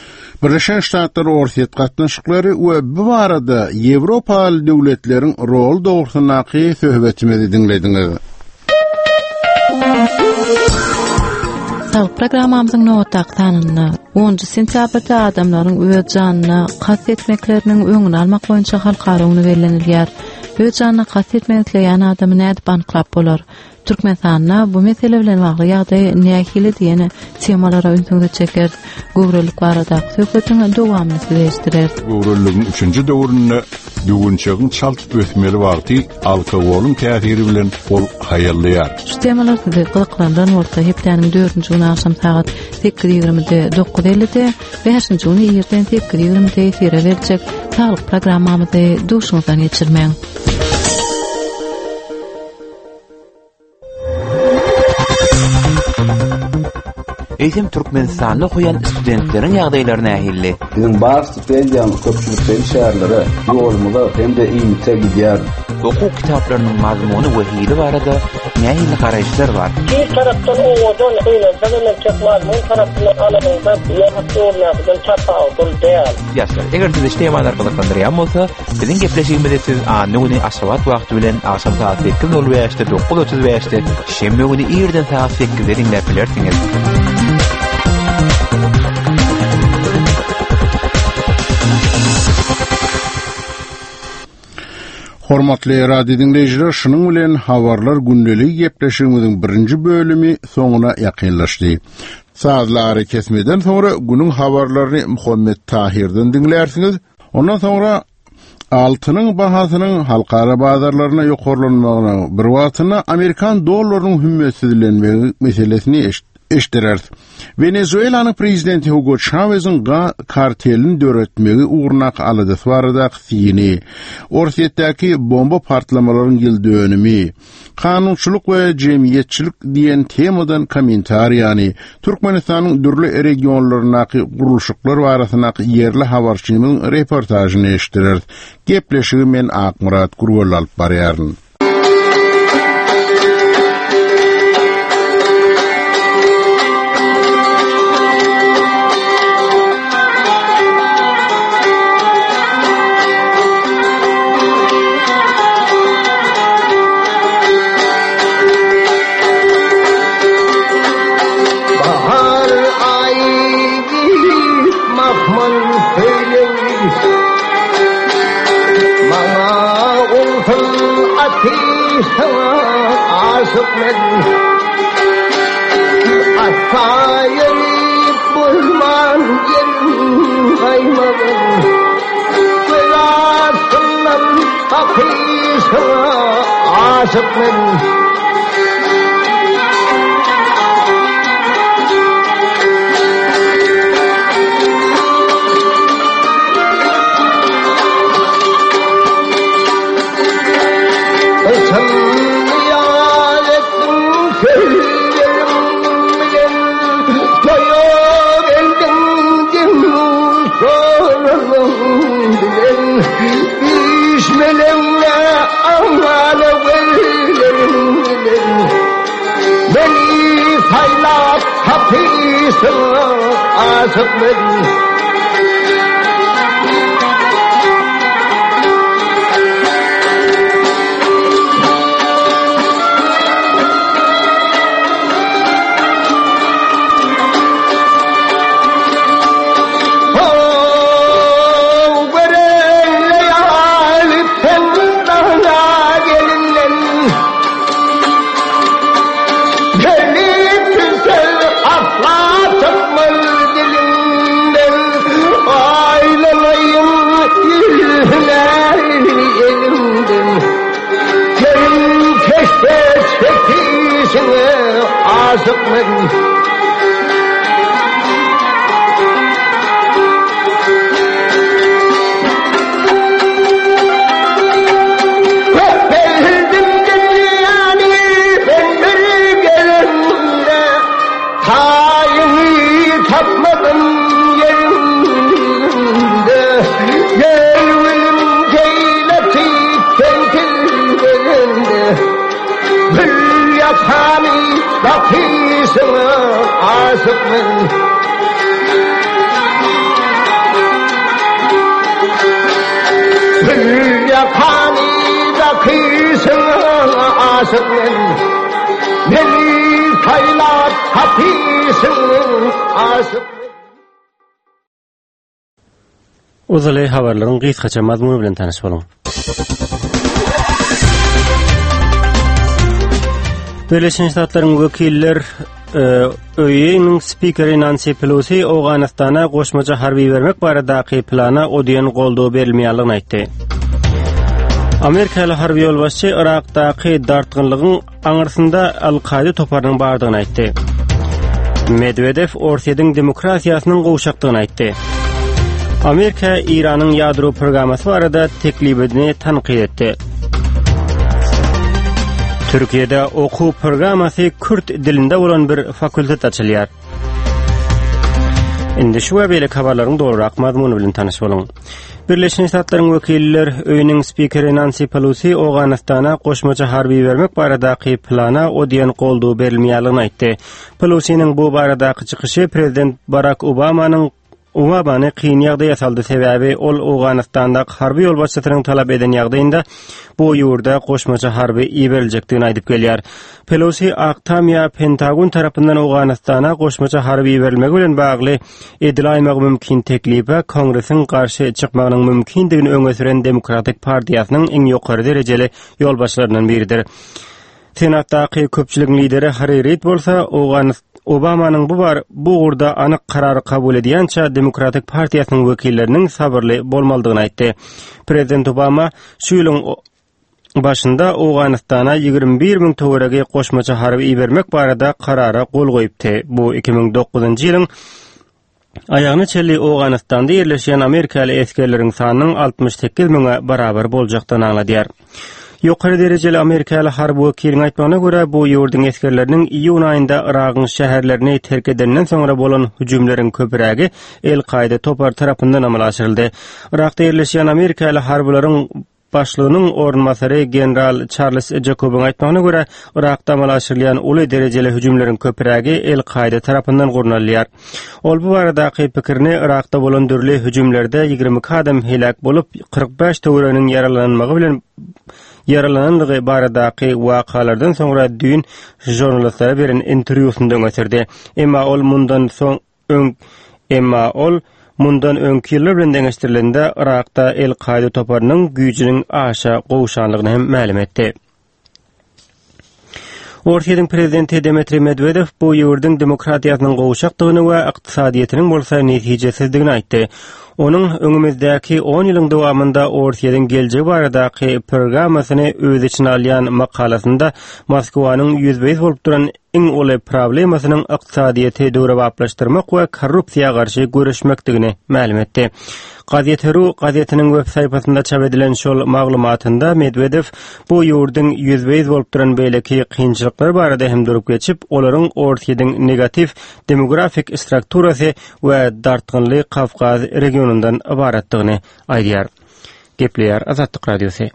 A: Birleşen Ştatlar ortaya gatnaşyklary we bu barada Ýewropaly döwletleriň rol dogrusynaky söhbetimizi dinlediňiz.
N: Sağlık programamyzyň nowatdakyny 10 sentýabrda adamlaryň öz janyna kastet etmekleriniň öňüni almak boýunça halkara uny berilýär. Öz janyna kastet etmekleýän adamy näde banklap bolar? Türkmenistanda bu mesele bilen bagly ýagdaý nähili diýeni temalara öňe çeker. Gowruluk barada söhbetiň dowamyny süreşdirer.
G: Gowrulugyň 3-nji döwründe düwünçegiň çaltyp ötmeli wagty alkogoluň täsiri bilen ol hayallýar.
N: Şu temalarda gyzyklandan orta hepdäniň 4-nji güni akşam saat 8:20-de 9:50-de we 5-nji güni ýerden 8:20-de efire berjek sağlyk programmamyzy duşuňdan geçirmäň.
O: Eýsem Türkmenistanly okuyan studentleriň ýagdaýlaryna ähilli.
C: Bizim bar stipendiýamy köpçülikden şäherlere ýolumyza hem-de iňçe gidýär.
O: Okuw kitaplarynyň mazmuny we hili barada nähili garaýşlar bar.
P: Bir tarapdan owadan öýlen çek mazmun tarapdan alanyňda ýa-da çapa däl.
O: Ýa-da eger siz işleýän arkalyklandyrýan bolsa, biziň gepleşigimizi siz anyny aşabat wagty bilen akşam saat 8:05-de 9:35-de şemme güni ýerden saat 8-de dinläp bilersiňiz.
A: Hormatly radio dinleyijiler, şunun bilen habarlar gündelik gepleşigimiziň birinji bölümi soňuna ýakynlaşdy. Saatlar kesmeden sonra günün habarlaryny Muhammed Tahirden dinlersiňiz. Ondan sonra altynyň bahasynyň halkara bazarlaryna ýokarlanmagyna bir wagtyna Amerikan dollarynyň hümmetsizlenmegi meselesini eşdirer. Venezuelanyň prezidenti Hugo Chávez'in kartelini döretmegi uğruna alydy barada syny. Orsetdäki bomba partlamalarynyň ýyldönümi, kanunçylyk we jemgyýetçilik diýen temadan kommentariýany Türkmenistanyň dürli regionlarynaky gurulşyklar barasynaky ýerli habarçymyň reportažyny eşdirer. Gepleşigi men Akmurat Gurgol alyp barýaryn.
Q: kanida kıyısın asıkın Meni taylat hapisın asıkın
B: Uzalay habarlaryň gysgaça mazmuny bilen tanyş boluň. Birleşen Ştatlaryň wekiller öýüniň spikeri Nancy Pelosi Awganystana goşmaja harby bermek baradaky plana odyan goldaw berilmeýänligini aýtdy. Amerikaly harby ýolbaşçy Irakdaky dartgynlygyň aňyrsynda Al-Qaida toparynyň bardygyny aýtdy. Medvedev Orsiýadyň demokrasiýasynyň gowşakdygyny aýtdy. Amerika İran'ın yadro programması barada teklibini tanqid etdi. Türkiye'de oku programması Kürt dilinde olan bir fakültet açılýar. Indi şu we beýle habarlaryň dogrurak mazmuny bilen tanyş boluň. Birleşen Ştatlaryň wekiller öýüniň spikeri Nancy Pelosi Awganystana goşmaja harby bermek baradaky plana odyan goldaw berilmeýänligini aýtdy. Pelosi'niň bu baradaky çykyşy prezident Barack Obamanyň Obamany kyn ýagdaýa saldy sebäbi ol Awganystanda harby ýolbaşçylaryň talap eden ýagdaýynda bu ýurda goşmaja harby iberilejekdigini aýdyp gelýär. Pelosi Aktamya Pentagon tarapyndan Awganystana goşmaja harby berilmegi bilen bagly ediläýmegi mümkin teklipe Kongresiň garşy çykmagynyň mümkindigini öňe süren Demokratik Partiýasynyň iň ýokary derejeli ýolbaşçylarynyň biridir. Senatdaky köpçüligiň lideri Harry Reid bolsa Obamanyň bu gurda anyk karary kabul edýänçä Demokratik Partiýasynyň wekilleriniň sabyrly bolmalydygyny aýtdy. Prezident Obama şu ýylyň başynda Awganystana 21.000 töwerege goşmaja harby bermek barada karara gol goýupdy. Bu 2009-njy ýylyň aýagyny çelli Awganystanda ýerleşýän Amerikaly eskerleriň sanynyň 68.000-e barabar boljakdygyny aňladýar. Ýokary derejeli Amerikaly harby wekiliň aýtmagyna görä bu ýurdun eskerleriniň iýun aýynda Iragyň şäherlerini terk edenden soňra bolan hüjümleriň köpürägi El-Qaida topar tarapyndan amal aşyryldy. Irakda ýerleşýän Amerikaly harbylaryň başlygynyň ornmasary general Charles Jacob'un aýtmagyna görä Irakda amal aşyrylýan uly derejeli hüjümleriň köpürägi El-Qaida tarapyndan gurnalýar. Ol bu baradaky pikirini Irakda bolan dürli hüjümlerde 22 adam helak bolup 45 töwereniň yaralanmagy bilen yaralananlygy baradaky wakalardan soňra düýün jurnalistlara beren interwýusunda öňerdi. Emma ol mundan öňki ýyllar bilen deňeşdirilende Irakda El-Qaida toparynyň güýjüniň aşa gowşanlygyny hem ma'lum etdi. Orsiýadyň prezidenti Dmitry Medvedev bu ýurdun demokratiýasynyň gowşakdygyny we ykdysadyetiniň bolsa netijesizdigini aýtdy. Onun öňümizdäki 10 ýylyň dowamında Orsiýadyň geljegi baradaky programasyny öz içine alýan makalasynda Moskwanyň 100% bolup duran iň uly problemasynyň ykdysadyety döwreplaşdyrmak we korrupsiýaga garşy görüşmekdigini ma'lum etdi. Gazeteru gazetiniň web saýpasynda çap edilen şol maglumatynda Medvedev bu ýurdun 100% bolup duran beýleki kynçylyklar barada hem durup geçip olaryň Orsiýadyň negativ demografik strukturasy we dartgynly Kafkaz regionundan ibaratdygyny aýdýar. Gepleýär Azatlyk radiosy.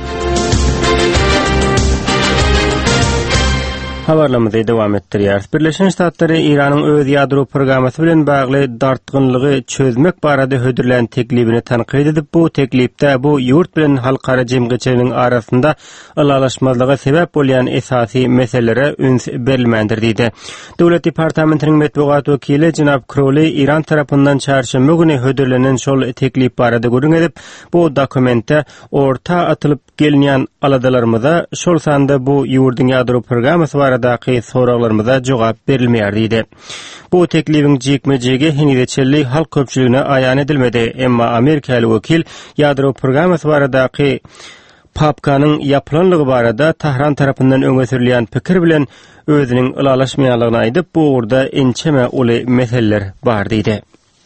B: Habarlamyzy dowam etdirýär. Birleşen Ştatlary Iranyň öz ýadro programmasy bilen bagly dartgynlygy çözmek barada hödürlen teklibini tanqid edip bu teklipde bu ýurt bilen halkara jemgyçeliniň arasynda alalaşmazlyga sebäp bolýan esasy meselelere üns berilmendir diýdi. Dowlat departamentiniň medeniýet wekili Janab Crowley İran tarapyndan çarşamba güni hödürlenen şol teklip barada görüň edip bu dokumentde orta atylyp gelýän aladalarymyza şol sanda bu ýurdun ýadro programmasy baradaky soraglarymyza jogap berilmeýär diýdi. Bu teklibiň jekmejegi hinideçelli halk köpçüligine aýan edilmedi. Emma Amerikaly wekil ýadro programmasy baradaky papkanyň ýapylanlygy barada Tahran tarapyndan öňe sürilýän pikir bilen özüniň ulalaşmaýanlygyny aýdyp bu urda ençeme uly meseleler bar diýdi.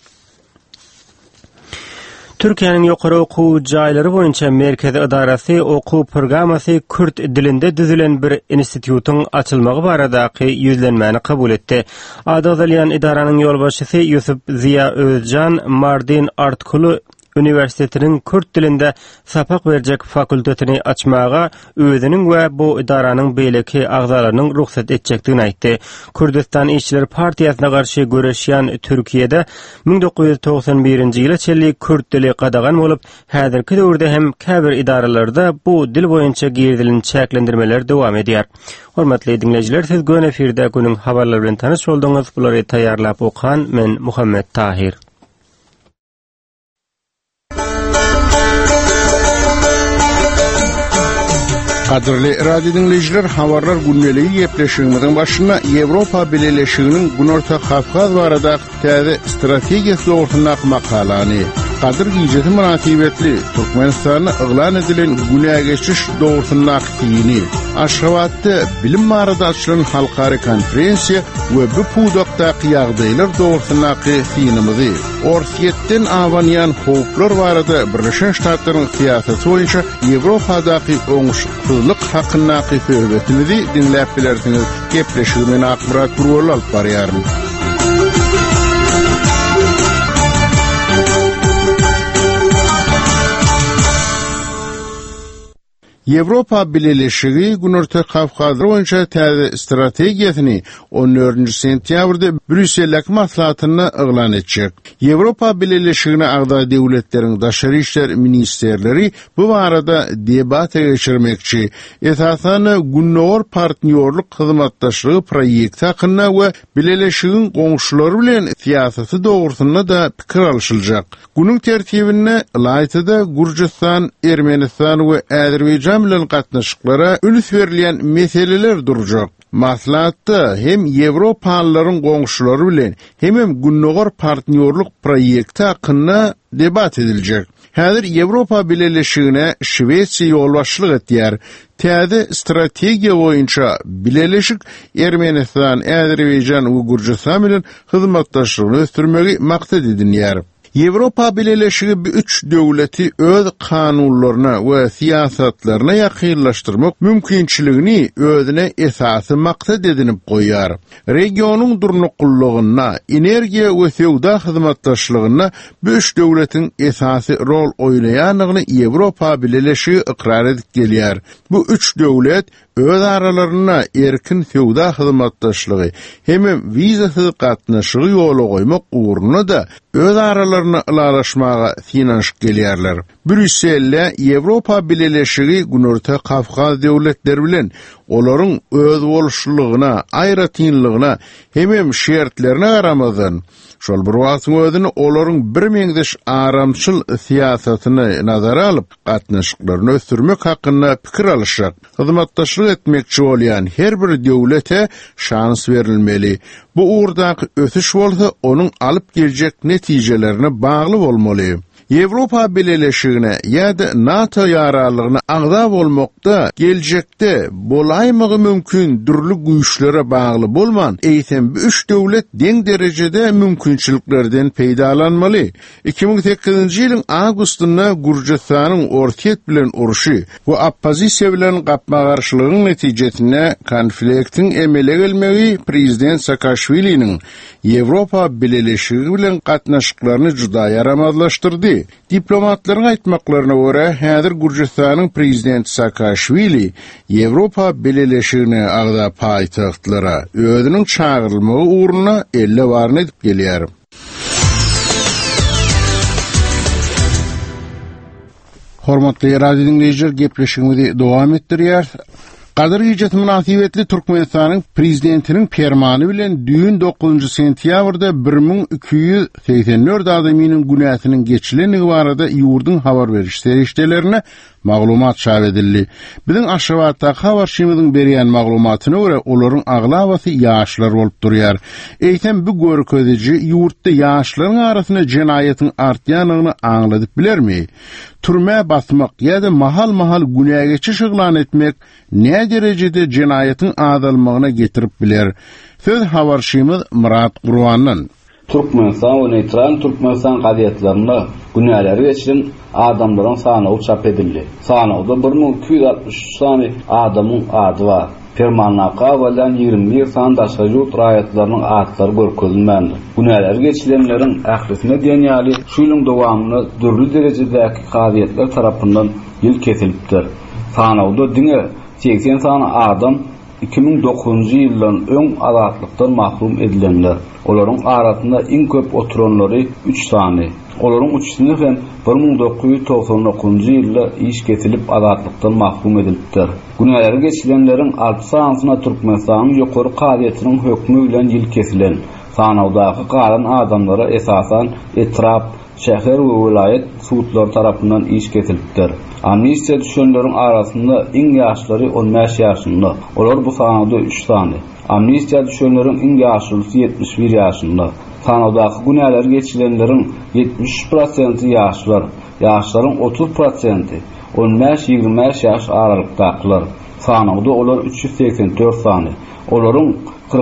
B: Türkiýanyň ýokary okuw jaýlary boýunça merkezi idarasy okuw programmasy Kürt dilinde düzülen bir institutyň açylmagy baradaky ýüzlenmäni kabul etdi. Adadalyan idaranyň ýolbaşçysy Yusuf Ziya Özcan Mardin artikulu Üniversitetiniň Kürt dilinde sapak berjek fakultetini açmaga özüniň we bu idaranyň beýleki agzalarynyň ruhsat etjekdigini aýtdy. Kürdistan İşçiler Partiýasyna garşy göreşýän Türkiýede 1991-nji ýyla çelli Kürt dili qadagan bolup, häzirki döwürde hem käbir idaralarda bu dil boýunça girdilini çäklendirmeler dowam edýär. Hormatly dinleýijiler, siz gün efirde günüň habarlary bilen tanyş boldyňyz. Bulary taýýarlap okan men Muhammed Tahir.
A: Kadrli radio dinleyijiler, habarlar günneligi gepleşigimiziň başyna Ýewropa Birleşiginiň Günorta Kafkaz barada täze strategiýasy dogrusyna makalany, Kadir gijeti münasibetli Türkmenistanyň yglan edilen güne geçiş dogrusyna aktini, Aşgabatda bilim barada açylan halkary konferensiýa we bu pudakdaky ýagdaýlar dogrusyna aktiniňizi, Orsiýetden awanýan howplar barada Birleşen Ştatlaryň siýasaty boýunça Ýewropadaky oňuşsuzlyk hakyna söhbetimizi dinläp bilersiňiz. Gepleşigimiň akbarat turwal alyp barýar. Ýewropa Birleşigi Günorta Kafkaz boýunça täze strategiýasyny 14-nji sentýabrda Brüsseldäki maslahatyny eglan etjek. Ýewropa Birleşigine agda döwletleriň daşary işler ministrleri bu barada debat geçirmekçi. Esasan Günnor partnerlik hyzmatdaşlygy proýekti hakyna we Birleşigiň goňşulary bilen siýasaty dogrusyna da pikir alşyljak. Günüň tertibine Laytyda Gürcistan, Ermenistan we Azerbaýjan bilen gatnaşyklara ünüs berilýän meseleler durjak. Maslahatda hem Ýewropalylaryň goňşulary bilen hem Günnor partnerlik proýekti hakyna debat ediljek. Häzir Ýewropa Birleşigine Şwesiýa ýolbaşçylyk etýär. Täze strategiýa boýunça Birleşik Ermenistan, Azerbaýjan we Gürcistan bilen hyzmatdaşlygyny ösdürmegi maksat edilýär. Ýewropa Birleşigi bu üç döwleti öz kanunlaryna we siýasatlaryna ýakynlaşdyrmak mümkinçiligini özüne esasy maksat edinip goýar. Regionyň durnuqullygyna, energiýa we sowda hyzmatdaşlygyna bu üç döwletiň esasy rol oýnaýanyny Ýewropa Birleşigi ikrar edip gelýär. Bu üç döwlet öz aralaryna erkin sowda hyzmatdaşlygy hem wizasyz gatnaşygy ýola goýmak uğruna da öz aralaryna ılaşmaga finanş gelýärler. Brüsselde Ýewropa Birleşigi Günorta Kafkaz döwletleri bilen olaryň öz boluşlygyna, aýratynlygyna hem şertlerine garamazdan şol bir wagtyň özüni olaryň bir meňdeş aramçyl siýasatyny nazara alyp gatnaşyklaryny ösdürmek hakyna pikir alşak. Hyzmatdaşlyk etmekçi bolýan her bir döwlete şans berilmeli. Bu uğurdaky ösüş bolsa onuň alyp geljek netijelerine bagly bolmaly. Ýewropa Birleşigine ýa-da NATO ýaralygyna agda bolmakda geljekde bolaýmagy mümkin dürli güýçlere bagly bolman, eýsem bu üç döwlet deň derejede mümkinçiliklerden peýdalanmaly. 2008-nji ýylyň awgustynda Gürcistanyň Orsiýet bilen uruşy we oppozisiýa bilen gapma garşylygyň netijesinde konfliktiň emele gelmegi prezident Saakashvili'niň Ýewropa Birleşigi bilen gatnaşyklaryny juda yaramazlaşdyrdy. Diplomatlaryň aýtmaklaryna görä, häzir Gürcistanyň prezidenti Saakashvili Ýewropa Birleşigine agda paýtahtlara özüniň çağrylmagy uğruna elle baryn edip gelýär. Hormatly radio dinleýijiler, gepleşigimizi dowam etdirýär. Kadir gijeti münasibetli Türkmenistanyň prezidentiniň fermany bilen düýün 9-njy sentýabrda 1284 adamynyň günäsiniň geçilenligi barada ýurduň habar beriş serişdelerine maglumat çap edildi. Biziň Aşgabatda habarçymyzyň berýän maglumatyna görä olaryň aglabasy ýaşlar bolup durýar. Eýtem bu görkezici ýurtda ýaşlaryň arasyna jenaýatyň artýanyny aňladyp bilermi? Türme basmak ýa-da mahal günä geçiş eglan etmek ne derejede jenaýatyň azalmagyna getirip biler? Söz habarçymyz Murat Gurbandan.
C: Türkmenistan we neytral Türkmenistan gazetlerinde günäleri geçiren adamlaryň sanawy çap edildi. Sanawda 1263 sany adamyň ady bar. Permannaqa bilen 21 san daşga ýurt raýatlarynyň adlary görkezilmeli. Günäleri geçirenleriň ählisine diýen ýaly şu ýylyň dowamyny dürli derejedäki gazetler tarapyndan ýyl kesilipdir. Sanawda diňe 80 sany adam 2009-njy ýyldan öň azatlykdan mahrum edilenler. Olaryň arasynda iň köp oturanlary 3 sany. Olaryň üçüsini hem 1999-njy ýylda iş kesilip azatlykdan mahrum edilipdir. Günäleri geçirenleriň 6 sanyna Türkmenistanyň ýokary gazetiniň hökmü bilen ýyl kesilen sanawdaky galan adamlara esasan etrap, şäher we vilayet sudlary tarapyndan iş kesilipdir. Amnistiýa düşenleriň arasynda iň ýaşlary 15 ýaşynda. Olar bu sanawda 3 sany. Amnistiýa düşenleriň iň ýaşlysy 71 ýaşynda. Sanawdaky günäleri geçirenleriň 73% ýaşlar, ýaşlaryň 30% 15-25 ýaş aralykdakylar. Sanawda olar 384 sany. Olaryň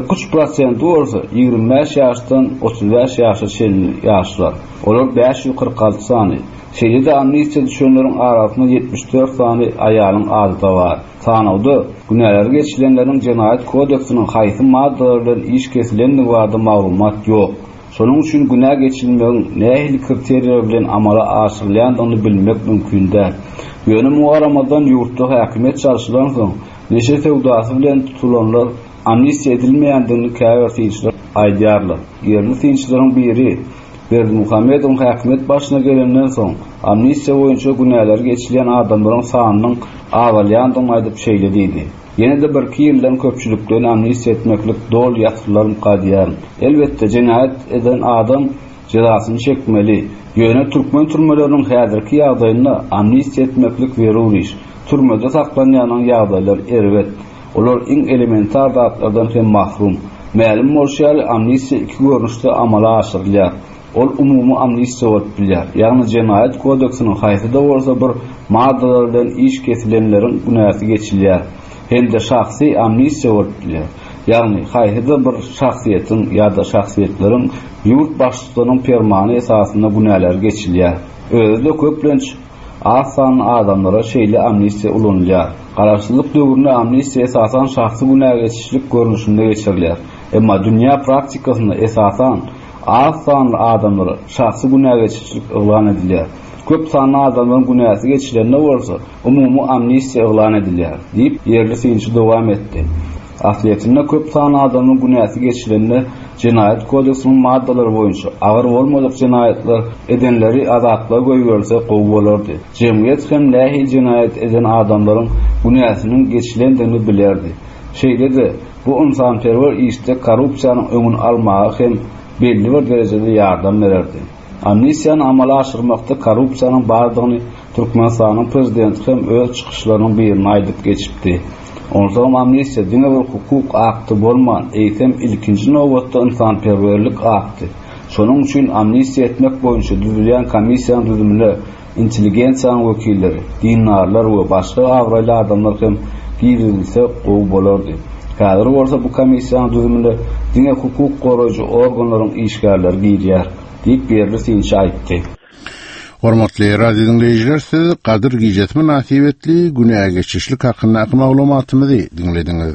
C: 43% bolsa 25 ýaşdan 35 ýaşa çenli ýaşlar. Olar 546 sany. Şeýle amnistiýa düşenleriň arasynda 74 sany aýalyň ady da bar. Sanawda günäleri geçirenleriň Jenaýat kodeksiniň haýsy maddalary iş kesilenligi barada maglumat ýok. Şonuň üçin günä geçirilmegiň nähili kriteriýa bilen amala aşyrylýandygyny bilmek mümkin däl. Ýöne mugaramadan ýurtda häkimet çarşylan soň neşe sewdasy bilen tutulanlar amnistiýa edilmeýändigini käbirçiler aýdýarlar. Ýerli tinçleriň biri Berdimuhammedow häkimet başyna gelenden soň amnistiýa boýunça günäleri geçilen adamlaryň sanynyň azalýandygyny aýdyp şeýlediydi. Ýene-de bir ýyldan köpçülikden amnistiýa etmeklik dol ýatyrlarym gadýar. Elbetde jenaýat eden adam jazasyny çekmeli. Ýöne türkmen türmeleriniň häzirki ýagdaýyna amnistiýa etmeklik berýär. Türmede saklanýan ýagdaýlar erwet. Olar iň elementar zatlardan hem mahrum. Mälim bolýar amnistiýa iki görnüşde amala aşyrylýar. Ol umumy amnistiýa bolup bilýär. Ýagny Jenaýat kodeksiniň haýsyda bolsa bir maddalardan iş kesilenleriň günäsi geçilýär. Hem de şahsy amnistiýa bolup bilýär. Ýagny haýsyda bir şahsiýetiň ýa-da şahsiýetleriň ýurt başçylygynyň fermany esasynda günäler geçilýär. Özde köplenç asan adamlara şeýle amnistiýa ulanylýar. Garaşsyzlyk döwründe amnistiýa esasan şahsy günä geçişlik görnüşinde geçirilýär. Emma dünýä praktikasynda esasan asan adamlara şahsy günä geçişlik elan edilýär. Köp sanly adamlaryň günäsi geçirilende bolsa, umumy amnistiýa elan edilýär, diýip ýerli synçy dowam etdi. Asliyetinde köp sanly adamlaryň günäsi geçirilende Jenaýat kodeksiniň maddalary boýunça agyr bolmadyk jenaýatlar edenleri azatlyga goýulsa gowy bolardy. Jemgyýet hem nähili jenaýat eden adamlaryň günäsiniň geçilendigini bilerdi. Şeýle-de bu insanperwer işde korrupsiýanyň öňüni almagy hem belli bir derejede ýardam bererdi. Amnistiýany amala aşyrmakda korrupsiýanyň bardygyny Türkmenistanyň prezidenti hem öz çykyşlarynyň birini aýdyp geçipdi. Ondan amnistiýa diňe bir hukuk akty bolman, eýsem ilkinji nowatda insanperwerlik akty. Şonuň üçin amnistiýa etmek boýunça düzülýän komissiýanyň düzümine intelligensiýanyň wekilleri, dinarlar we başga awraly adamlar hem girilse gowy bolardy. Häzir bolsa bu komissiýanyň düzüminde diňe hukuk goraýjy organlaryň işgärleri girýär, diýip berli synçy aýtdy.
A: Hormatly radio dinleyijiler, siz Kadir Gijetmi nasibetli günä geçişlik hakyndaky maglumatymyzy dinlediňiz.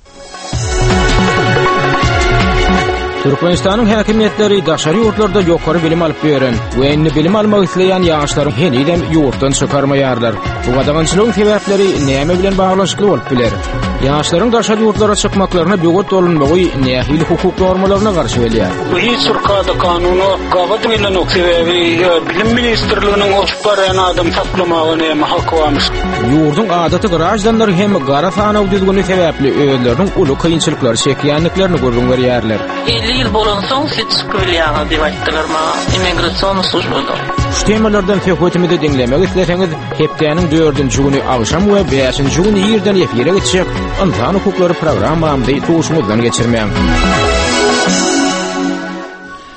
D: Türkmenistanyň häkimetleri daşary ýurtlarda ýokary bilim alyp beren we enni bilim almak isleýän ýaşlaryň henidem ýurtdan çykarmaýarlar. Bu gadagançylygyň sebäpleri näme bilen baglanşykly bolup biler? Ýaşlaryň daşary ýurtlara çykmaklaryna böwet bolanmagy nähili hukuk normalaryna garşy gelýär.
E: Bu hiç Türkiýede kanuny gawat bilen oksebebi bilim ministrliginiň oşup baran adam saklamagyny mahkamamış.
D: Ýurdun adaty garajdanlar hem gara sanaw düzgünligi sebäpli öýleriniň uly kynçylyklary çekýänliklerini görüň berýärler.
F: 50 yıl bolan soň siz çıkýarlar diýip aýtdylar ma immigrasiýon slujbada.
D: Şu temalardan söhbetimizi dinlemek isleseňiz, hepdeniň 4-nji güni agşam we 5-nji güni ýerden efire geçecek insan hukuklary programmamyzda tuşmuzdan geçirmeýän.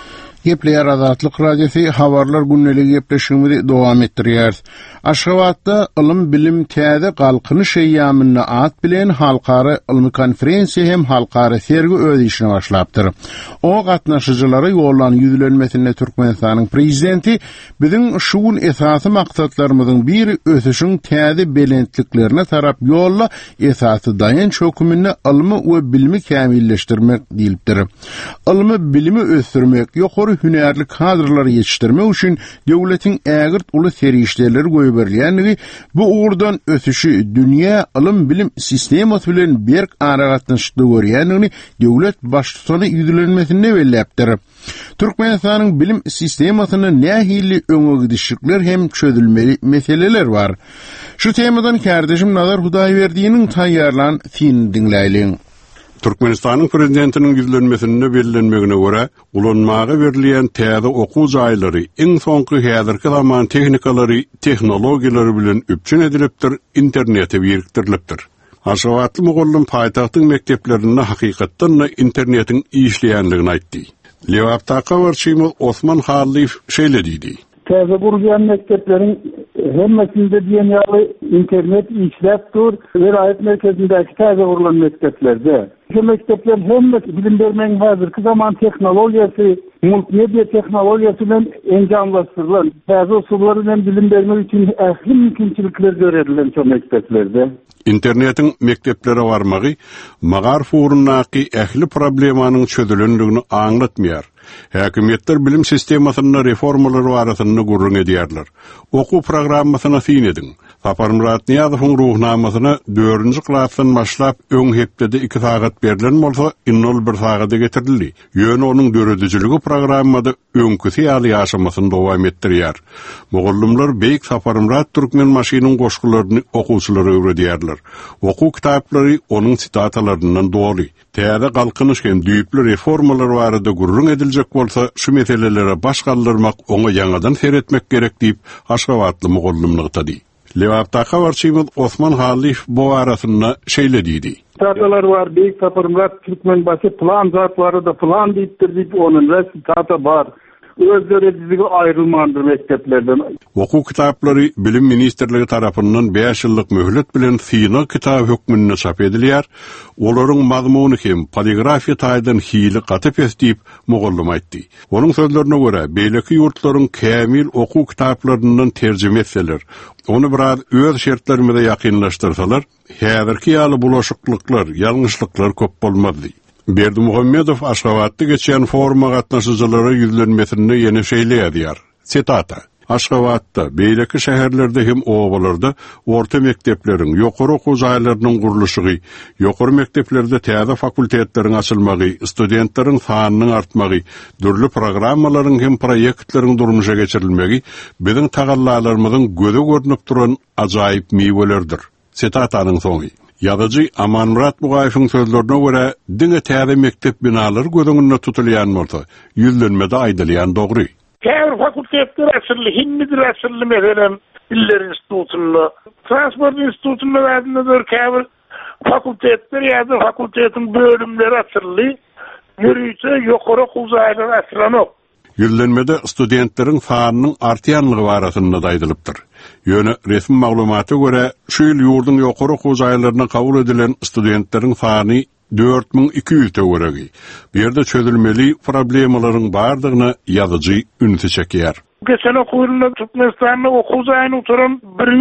A: Gepleýär Azatlyk radiosu habarlar günneligi gepleşigimizi dowam etdirýär. Aşgabatda ilm bilim täze galkynyş eýýamyna at bilen halkary ilmi konferensiýa hem halkary sergi öz işine başlapdyr. O gatnaşyjylary ýollan ýüzlenmesine Türkmenistanyň prezidenti biziň şuun esasy maksatlarymyzyň biri ösüşiň täze belentliklerine tarap ýolla esasy daýan çökümini ilmi we bilimi kämilleşdirmek diýilipdir. Ilmi bilimi ösdürmek, ýokary hünärli kadrlary ýetişdirmek üçin döwletiň ägirt uly serişleri goýberýänligi bu uğurdan ösüşi dünýä ilim bilim sistemasy bilen berk aragatnaşykly görýänligini döwlet başçysyny ýüzlenmesine belläpdir. Türkmenistanyň bilim sistemasyny nähili öňe gidişikler hem çözülmeli meseleler bar. Şu temadan kardeşim Nazar Hudaýberdiýiniň taýýarlan filmini dinläýin.
G: Türkmenistanyň prezidentiniň ýüzlenmesine bellenmegine görä, ulanmaga berilýän täze okuw jaýlary iň soňky häzirki zaman tehnikalary, tehnologiýalary bilen üpçün edilipdir, internete biriktirilipdir. Aşgabatly mugallym paýtagtyň mekdeplerinde hakykatdan internetiň işleýänligini aýtdy. Lewaptaqa Warşymyl Osman Halif şeýle diýdi.
H: Täze gurulýan mekdeplerin hemmesinde dünýäli internet işläpdir. Vilayet merkezindäki täze gurulan mekdeplerde. Bu mektepler hemmesi bilim bermeň häzirki zaman tehnologiýasy, multimedia tehnologiýasy bilen enjamlaşdyrylan, täze usullary bilen bilim bermek üçin ähli mümkinçilikler göredilen şu mekteplerde.
G: Internetiň mekteplere barmagy magar forunnaky ähli problemanyň çözülendigini aňlatmaýar. Häkimetler bilim sistemasyna reformalary barasyny gurrun edýärler. Okuw programmasyna fin edin. Saparmurat Niýazowyň ruhnamasyna 4-nji klassdan başlap öň hepdede 2 sagat berilen bolsa, innol 1 sagata getirildi. Ýöne onuň döredijiligi programmada öňkü ýaly ýaşamasyny dowam etdirýär. Mugallymlar beýik Saparmurat türkmen maşynyň goşgularyny okuwçylara öwredýärler. Okuw kitaplary onuň sitatalaryndan doly. Täze galkynyş hem düýpli reformalar barada gurrun ediljek bolsa, şu meselelere baş galdyrmak, oňa ýangadan seretmek gerek diýip Aşgabatly mugallymlygy tady. Lewaptaqa Warşymyl Osman Halif bu arasyna şeýle diýdi.
H: Sitatalar var, beýik Saparmurat türkmen başy plan zatlary da plan diýipdir diýip onuň resitata bar. Özlerejizligi aýrylmandyr mekteplerden.
G: Okuw kitaplary Bilim Ministrligi tarapyndan 5 ýyllyk möhlet bilen syna kitap hökmüne çap edilýär. Olaryň mazmuny hem poligrafiýa taýdan hili gatyp diýip mugallym aýtdy. Onuň sözlerine görä, beýleki ýurtlaryň kämil okuw kitaplaryndan terjime etseler, onu biraz öz şertlerine ýakynlaşdyrsalar, häzirki ýaly bulaşyklyklar, ýalňyşlyklar köp bolmazdy. Berdimuhammedow Aşgabatda geçen foruma gatnaşyjylary ýüzlenmesinde ýene şeýle ýazýar. Sitata: Aşgabatda, beýleki şäherlerde hem owalarda orta mektepleriň, ýokary okuw jaýlarynyň gurulşygy, ýokary mekteplerde täze fakultetleriň açylmagy, studentleriň sanynyň artmagy, dürli programmalaryň hem proýektleriň durmuşa geçirilmegi biziň tagallarymyzyň göze görnüp duran ajaýyp miwelerdir. Sitataның soňy. Ýazyjy Amanmurat Bugaýewiň sözlerine görä, diňe täze mektep binalary gözüňde tutulýan bolsa, ýüzlenmede aýdylýan dogry.
I: Käbir fakultetler açyldy, hinnidir açyldy meselen iller institutyny, transport institutyny wagtynda käbir fakultetler ýa-da fakultetiň bölümleri açyldy. Ýürüýse ýokary okuw jaýlary açylanok.
G: Ýüzlenmede studentleriň sanynyň artýanlygy barasynda aýdylypdyr. Ýöne resmi maglumaty görä, şu ýyl ýurdun ýokary okuw jaýlaryna kabul edilen studentleriň sany 4200 töweregi. Bu ýerde çözülmeli problemalaryň bardygyna ýazyjy üniti çekýär.
I: Geçen okuw ýylynda Türkmenistanyň okuw jaýyny oturan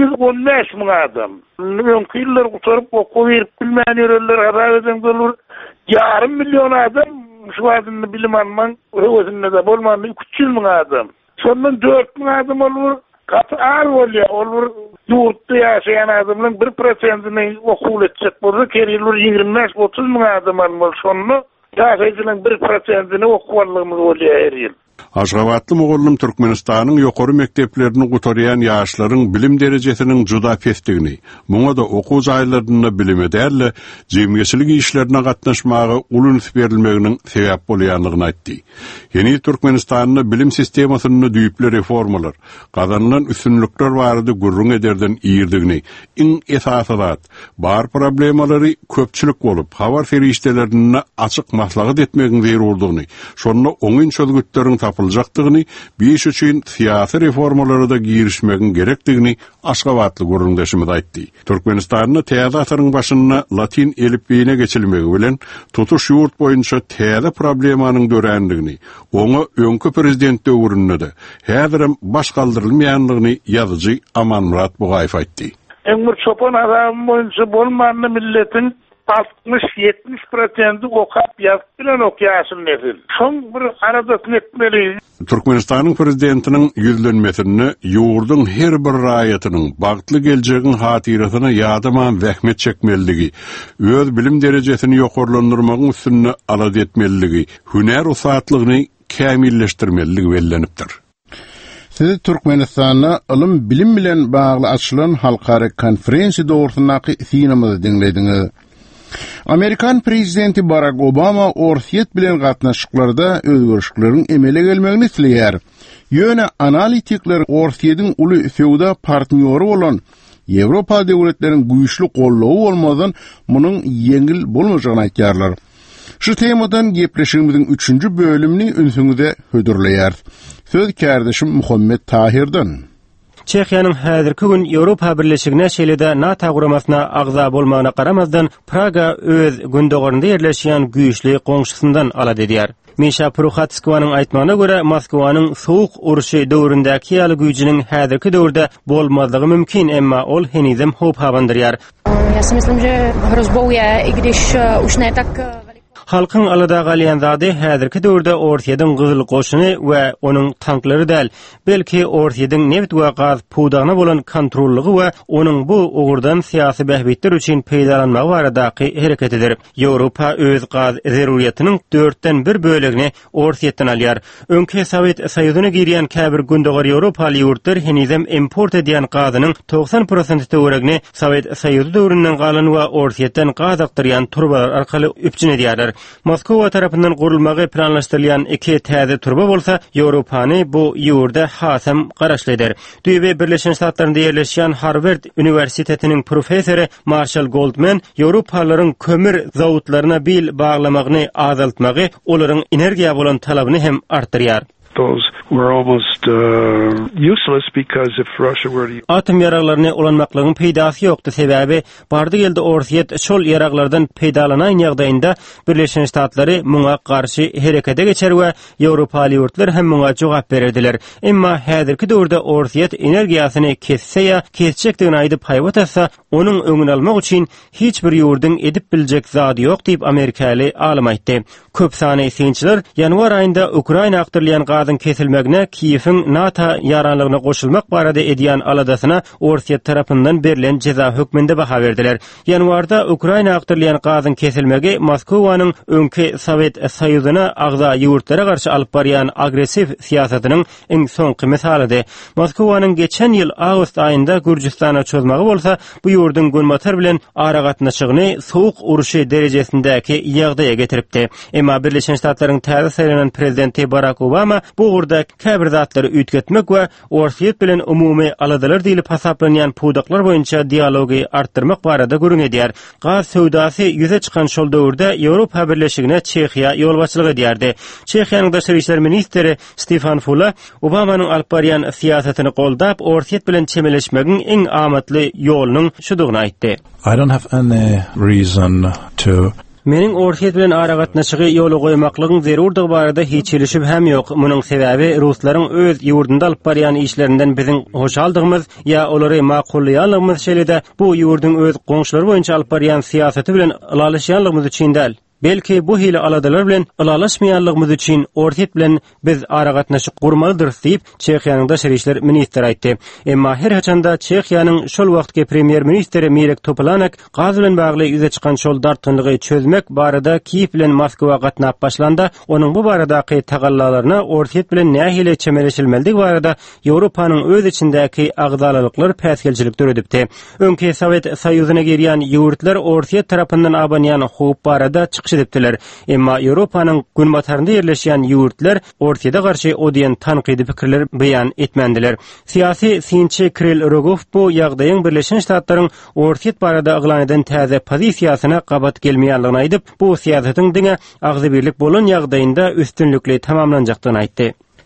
I: 115 000 adam. Öňkü ýyllar oturup okuw berip bilmän ýöreler habardan bolur. 500 000 adam şu wagtynda bilim alman, özünde de bolmany 300 000 adam. Şondan 4 000 adam olur. Katı ağır oluyor, olur yurtta yaşayan adamın 1%'ni okul edecek burada, keriyelur 25-30 000 adam almalı sonunu, yaşayıcının 1%'ni okuvarlığımız oluyor her yıl.
G: Aşgabatly mugallym Türkmenistanyň ýokary mekteplerini gutarýan ýaşlaryň bilim derejesiniň juda pesdigini, muňa da okuw jaýlaryny bilime däle, jemgyýetçilik işlerine gatnaşmagy ulun berilmeginiň sebäp bolýanlygyny aýtdy. Ýeni Türkmenistanyň bilim sistemasyny düýpli reformalar, gazanylan üstünlükler barada gurrun ederden ýerdigini, iň esasat, bar problemalary köpçülik bolup, habar ferişdelerine açyk maslahat etmegiň zerurdygyny, şonu oňun çözgütleriň yapılacakdygyny, biş üçin siyasi reformalara da girişmegin gerekdigini Aşgabatly guruldaşymyz aýtdy. Türkmenistanyň täze asyryň başyna latin elifbeýine geçilmegi bilen tutuş ýurt boýunça täze problemanyň dörendigini, oňa öňkü prezident döwründe häzirim baş galdyrylmaýanlygyny ýazyjy Amanmurat Bugaýew aýtdy.
I: Ömür çopan adam boyunca bolmanly milletin 60-70% okap yazıp bilen okuyasın nesil. Şoň bir aradatyn etmeli.
G: Türkmenistanyň prezidentiniň ýüzlenmesini ýurdun her bir raýatynyň bagtly geljegiň hatyrasyna ýadyman zähmet çekmeligi, öz bilim derejesini ýokarlandyrmagyň üstünde alad etmeligi, hüner usatlygyny kämilleşdirmeligi bellenipdir.
A: Siz Türkmenistanyň ilm bilim bilen bagly açylan halkara konferensiýa dogrusynaky synamyzy dinlediňiz. Amerikan prezidenti Barack Obama orsiýet bilen gatnaşyklarda özgörüşlerin emele gelmegini isleýär. Ýöne analitikler orsiýetiň uly feoda partnýory bolan Ýewropa döwletleriň güýçli gollawy bolmadan munyň ýeňil bolmajagyny aýtýarlar. Şu temadan gepleşigimiziň 3-nji bölümini ünsüňizde hödürleýär. Söz kardeşim Muhammed Tahir'den.
B: Çehyanyň häzirki gün Ýewropa Birleşigine şeýlede NATO guramasyna agza bolmagyna garamazdan Praga öz gündogorunda ýerleşýän güýçli goňşusyndan alad edýär. Misha Prohatskyň aýtmagyna görä, Moskwanyň soğuk uruşy döwründäki ýaly güýjiniň häzirki döwürde bolmazlygy mümkin, emma ol henizem hop hawandyrýar.
J: Ja si myslím, že hrozbou je, i když už ne tak
B: Halkyň alada galýan zady häzirki döwürde Orsiýadyň gyzyl goşuny we onuň tanklary däl, belki Orsiýadyň neft we gaz pudagyna bolan kontrollygy we onuň bu ugurdan syýasy behbitler üçin peýdalanmagy baradaky hereketidir. Ýewropa öz gaz zeruriýetiniň 4den 1 bölegini Orsiýetden alýar. Öňki Sowet Soýuzyna girýän käbir gündogary Ýewropaly ýurtlar henizem import edýän gazynyň 90% töweregini Sowet Soýuzy döwründen galan we Orsiýetden gaz akdyrýan turbalar arkaly üpjün edýärler. Moskwa tarapyndan gurulmagy planlaşdyrylýan iki täze turba bolsa, Ýewropany bu ýurda hasam garaşly eder. Düýbe Birleşen Ştatlarynda ýerleşýän Harvard Üniversitetiniň professory Marshall Goldman Ýewropalylaryň kömür zawutlaryna bil baglamagyny azaltmagy, olaryň energiýa bolan talabyny hem artdyrýar.
K: Those were almost useless because if Russia were to
B: atom yaraglaryny ulanmaklaryň peýdasy ýokdy, sebäbi bardy geldi Orsiýet şol yaraglardan peýdalanan ýagdaýynda Birleşen Ştatlary muňa garşy herekete geçer we Ýewropaly ýurtlar hem muňa jogap berdiler. Emma häzirki döwürde Orsiýet energiýasyny kesse ýa kesjekdigini aýdyp haýbat etsa, onuň öňüni almak üçin hiç bir ýurdyň edip biljek zady ýok diýip Amerikaly alim aýtdy. Köp sany synçylar ýanwar aýynda Ukraina akdyrylýan gazyň kesilmegine Kiýewiň NATO ýaranlygyna goşulmak barada edýän aladasyna Orsiýet tarapyndan berilen ceza hökmünde baha berdiler. Ýanwarda Ukraina akdyrylýan gazyň kesilmegi Moskwanyň öňki Sowet Soýuzyna agza ýurtlara garşy alyp barýan agressiw siýasatynyň iň soňky misalydy. Moskwanyň geçen ýyl awgust aýynda Gürjistana çözmegi bolsa, bu ýurdun gönmatar bilen ara gatnaşygyny soğuk uruşy derejesindäki ýagdaýa getiripdi. Emma Birleşen Ştatlaryň täze saýlanan prezidenti Barack Obama bu ugurda käbir zatlary üýtgetmek we Orsiýet bilen umumy aladalar diýilip hasaplanýan pudaklar boýunça dialogy artdyrmak barada görüň edýär. Gaz söwdasy ýüze çykan şol döwürde Ýewropa Birleşigine Çehiýa ýolbaşçylyk edýärdi. Çehiýanyň daşary işler ministri Stefan Fula Obamanyň alyp barýan siýasatyny goldap, Orsiýet bilen çemeleşmegiň iň amatly ýolunyň şudygyny aýtdy.
L: I don't have any reason to
B: Meniň Orsiýet bilen ara gatnaşygy ýola goýmaklygyň zerurdygy barada hiç ilişip hem ýok. Munyň sebäbi Ruslaryň öz ýurdunda alyp barýan işlerinden biziň hoşaldygymyz ýa olary makullanýanlygymyz şeýlede bu ýurdun öz goňşulary boýunça alyp barýan siýasaty bilen alalaşýanlygymyz üçin däl. Belki bu hili aladalar bilen alalaşmaýanlygymyz üçin Orsiýet bilen biz ara gatnaşyk gurmalydyr diýip Çehiýanyň daşary işler ministri aýtdy. Emma her haçanda Çehiýanyň şol wagtky premier ministri Mirek Topolanek gaz bilen bagly ýüze çykan şol dartynlygy çözmek barada Kiýew bilen Moskwa gatnap başlanda, onuň bu baradaky tagallalaryna Orsiýet bilen nähili çemeleşilmeligi barada Ýewropanyň öz içindäki agzalyklar päsgelçilik döredipdi. Öňki Sowet Soýuzyna girýän ýurtlar Orsiýet tarapyndan abanýan howp barada edipdiler. Emma Ýewropanyň günbatarynda ýerleşýän ýurtlar Orsiýada garşy odiýen tanqidi pikirler beýan etmendiler. Siýasy synçy Kirill Rogov bu ýagdaýyň Birleşen Ştatlaryň Orsiýet barada aglan eden täze pozisiýasyna gabat gelmeýänligini aýdyp, bu siýasatyň diňe agzy birlik bolan ýagdaýynda üstünlikli tamamlanjakdygyny aýtdy.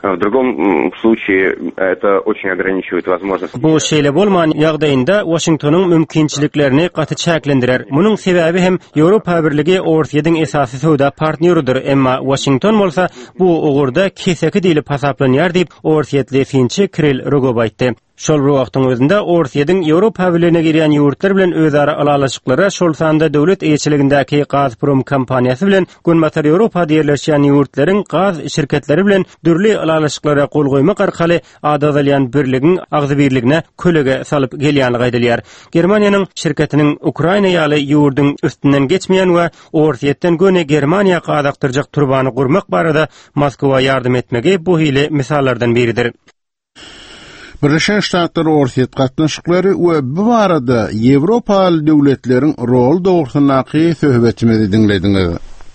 M: В другом случае это очень ограничивает возможность.
B: Bu şeýle bolman ýagdaýynda Washingtonyň mümkinçiliklerini gaty çäklendirer. Munyň sebäbi hem Ýewropa Birligi Ortaýadyň esasy söwda partneridir, emma Washington bolsa bu ugurda keseki diýilip hasaplanýar diýip Ortaýatly finçi Kirill Rogov aýtdy. Şol wagtyň özünde Ortaýadyň Ýewropa Birligine girýän ýurtlar bilen özara alalaşyklary şol sanda döwlet eýçiligindäki Gazprom kompaniýasy bilen Günbatar Ýewropa diýerleşýän ýurtlaryň gaz şirketleri bilen dürli alalaşyklara gol goýmak arkaly adadalyan birligiň agzybirligine kölege salyp gelýänligi aýdylýar. Germaniýanyň şirketiniň Ukraina ýaly ýurdyň üstünden geçmeýän we Ortaýatdan göne Germaniýa gadaktyrjak turbany gurmak barada Moskwa ýardym etmegi bu hili misallardan biridir.
A: Birleşen Ştatlar Ortaýat gatnaşyklary we bu barada Ýewropaly döwletleriň rol dogrusynaky söhbetimizi dinlediňiz.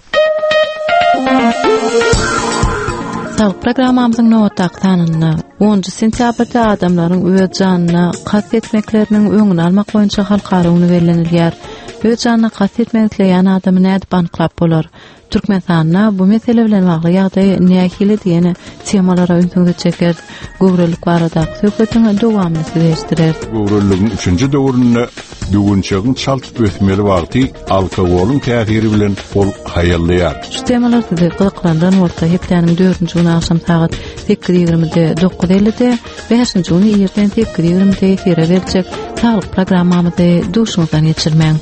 N: Sağlık programamyzyň nowatdakyny 10 sentýabrda adamlaryň öz janyna kastet etmekleriniň öňüni almak boýunça halkara uniwerlenilýär. Öz janyna kastet etmekleýän adamy näde banklap bolar? Türkmenistanyna bu mesele bilen bagly ýagdaý nähili diýeni temalara öňe çeker. Gowruluk barada söhbetiň dowamyny süreşdirer.
G: Gowrulugyň 3-nji döwründe düýünçegiň çaltyp ötmeli wagty alkogoluň täsiri bilen ol haýallýar.
N: Şu temalar sizi gyzyklandan orta hepdeniň 4-nji güni akşam saat 8:20-de 9:50-de 5-nji güni ýerden 8:20-de efire berjek sağlyk programmamyzy duşuňdan geçirmäň.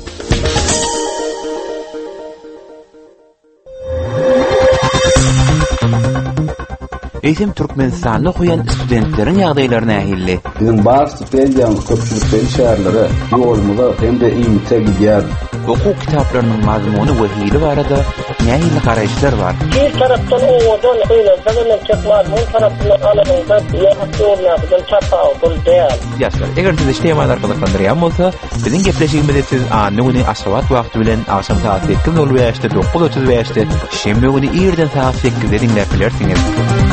O: Eýsem Türkmenistanyň okuyan studentleriň ýagdaýlaryna ähilli.
C: Bizim bar stipendiýany köpçülikden şäherlere ýolumyza hem de iňte gidýär.
O: Okuw kitaplarynyň mazmuny we hili barada nähili garaýşlar bar.
P: Bir tarapdan owadan öýle mazmun tarapdan alanyňda ýa-da çapawdyl däl.
O: Ýa-da eger siz işleýän arkalyklary bolsa, biziň gepleşigimizi siz anyny aşawat wagty bilen akşam saat 8:05-de 9:35-de şembe güni ýerden saat 8:de dinläp bilersiňiz.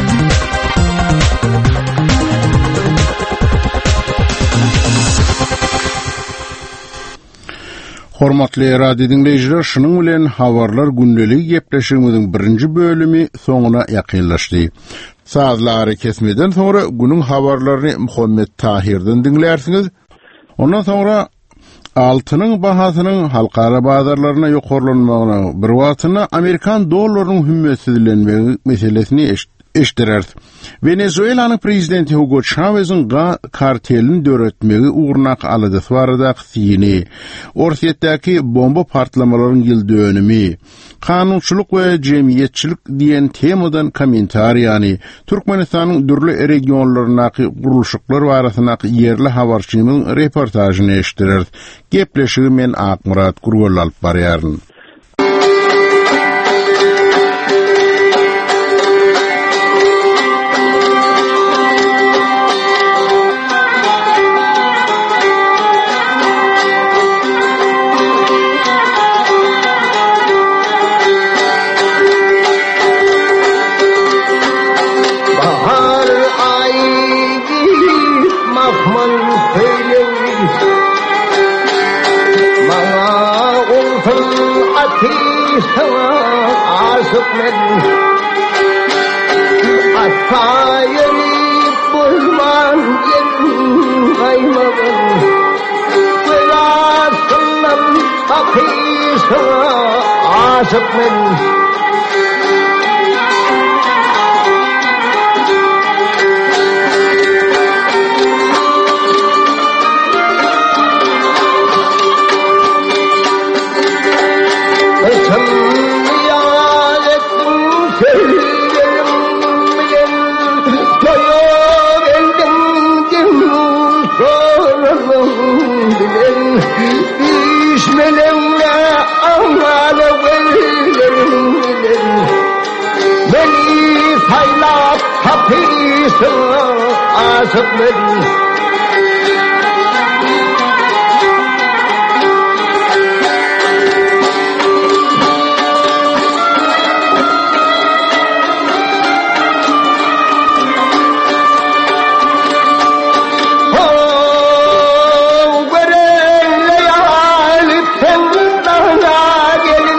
A: Hormatly radio dinleyijiler, şunun bilen habarlar gündelik gepleşigimiziň birinji bölümi soňuna ýakynlaşdy. Sazlary kesmeden sonra günüň habarlaryny Muhammed Tahirden dinlersiňiz. Ondan sonra altynyň bahasynyň halkara bazarlaryna ýokarlanmagyna bir wagtyna Amerikan dollarynyň hümmetsizlenmegi meselesini eşdirer. Venezuelanyň prezidenti Hugo Chávez'in kartelini döretmegi uğruna alydy barada syny. Ortaýatdaky bomba partlamalarynyň ýyl dönümi, kanunçylyk we jemgyýetçilik diýen temadan komentar ýani Türkmenistanyň dürli regionlarynaky gurulşyklar barasynaky ýerli habarçymyň reportažyny eşdirer. Gepleşigi men Akmurat Gurgol alyp barýaryn.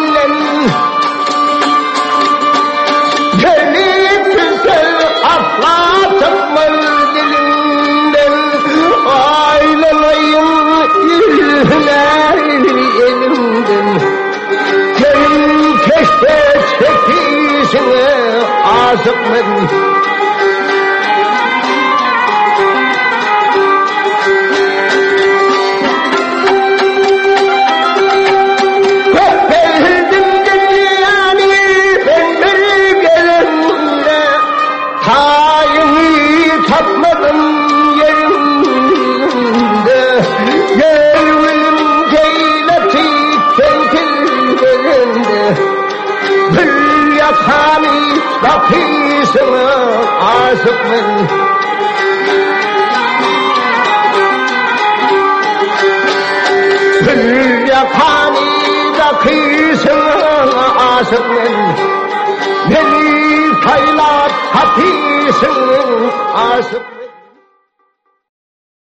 Q: Asla aşıkmen aşıkmen yakanı da kısına aşıkmen beni kaylat hapisen aşık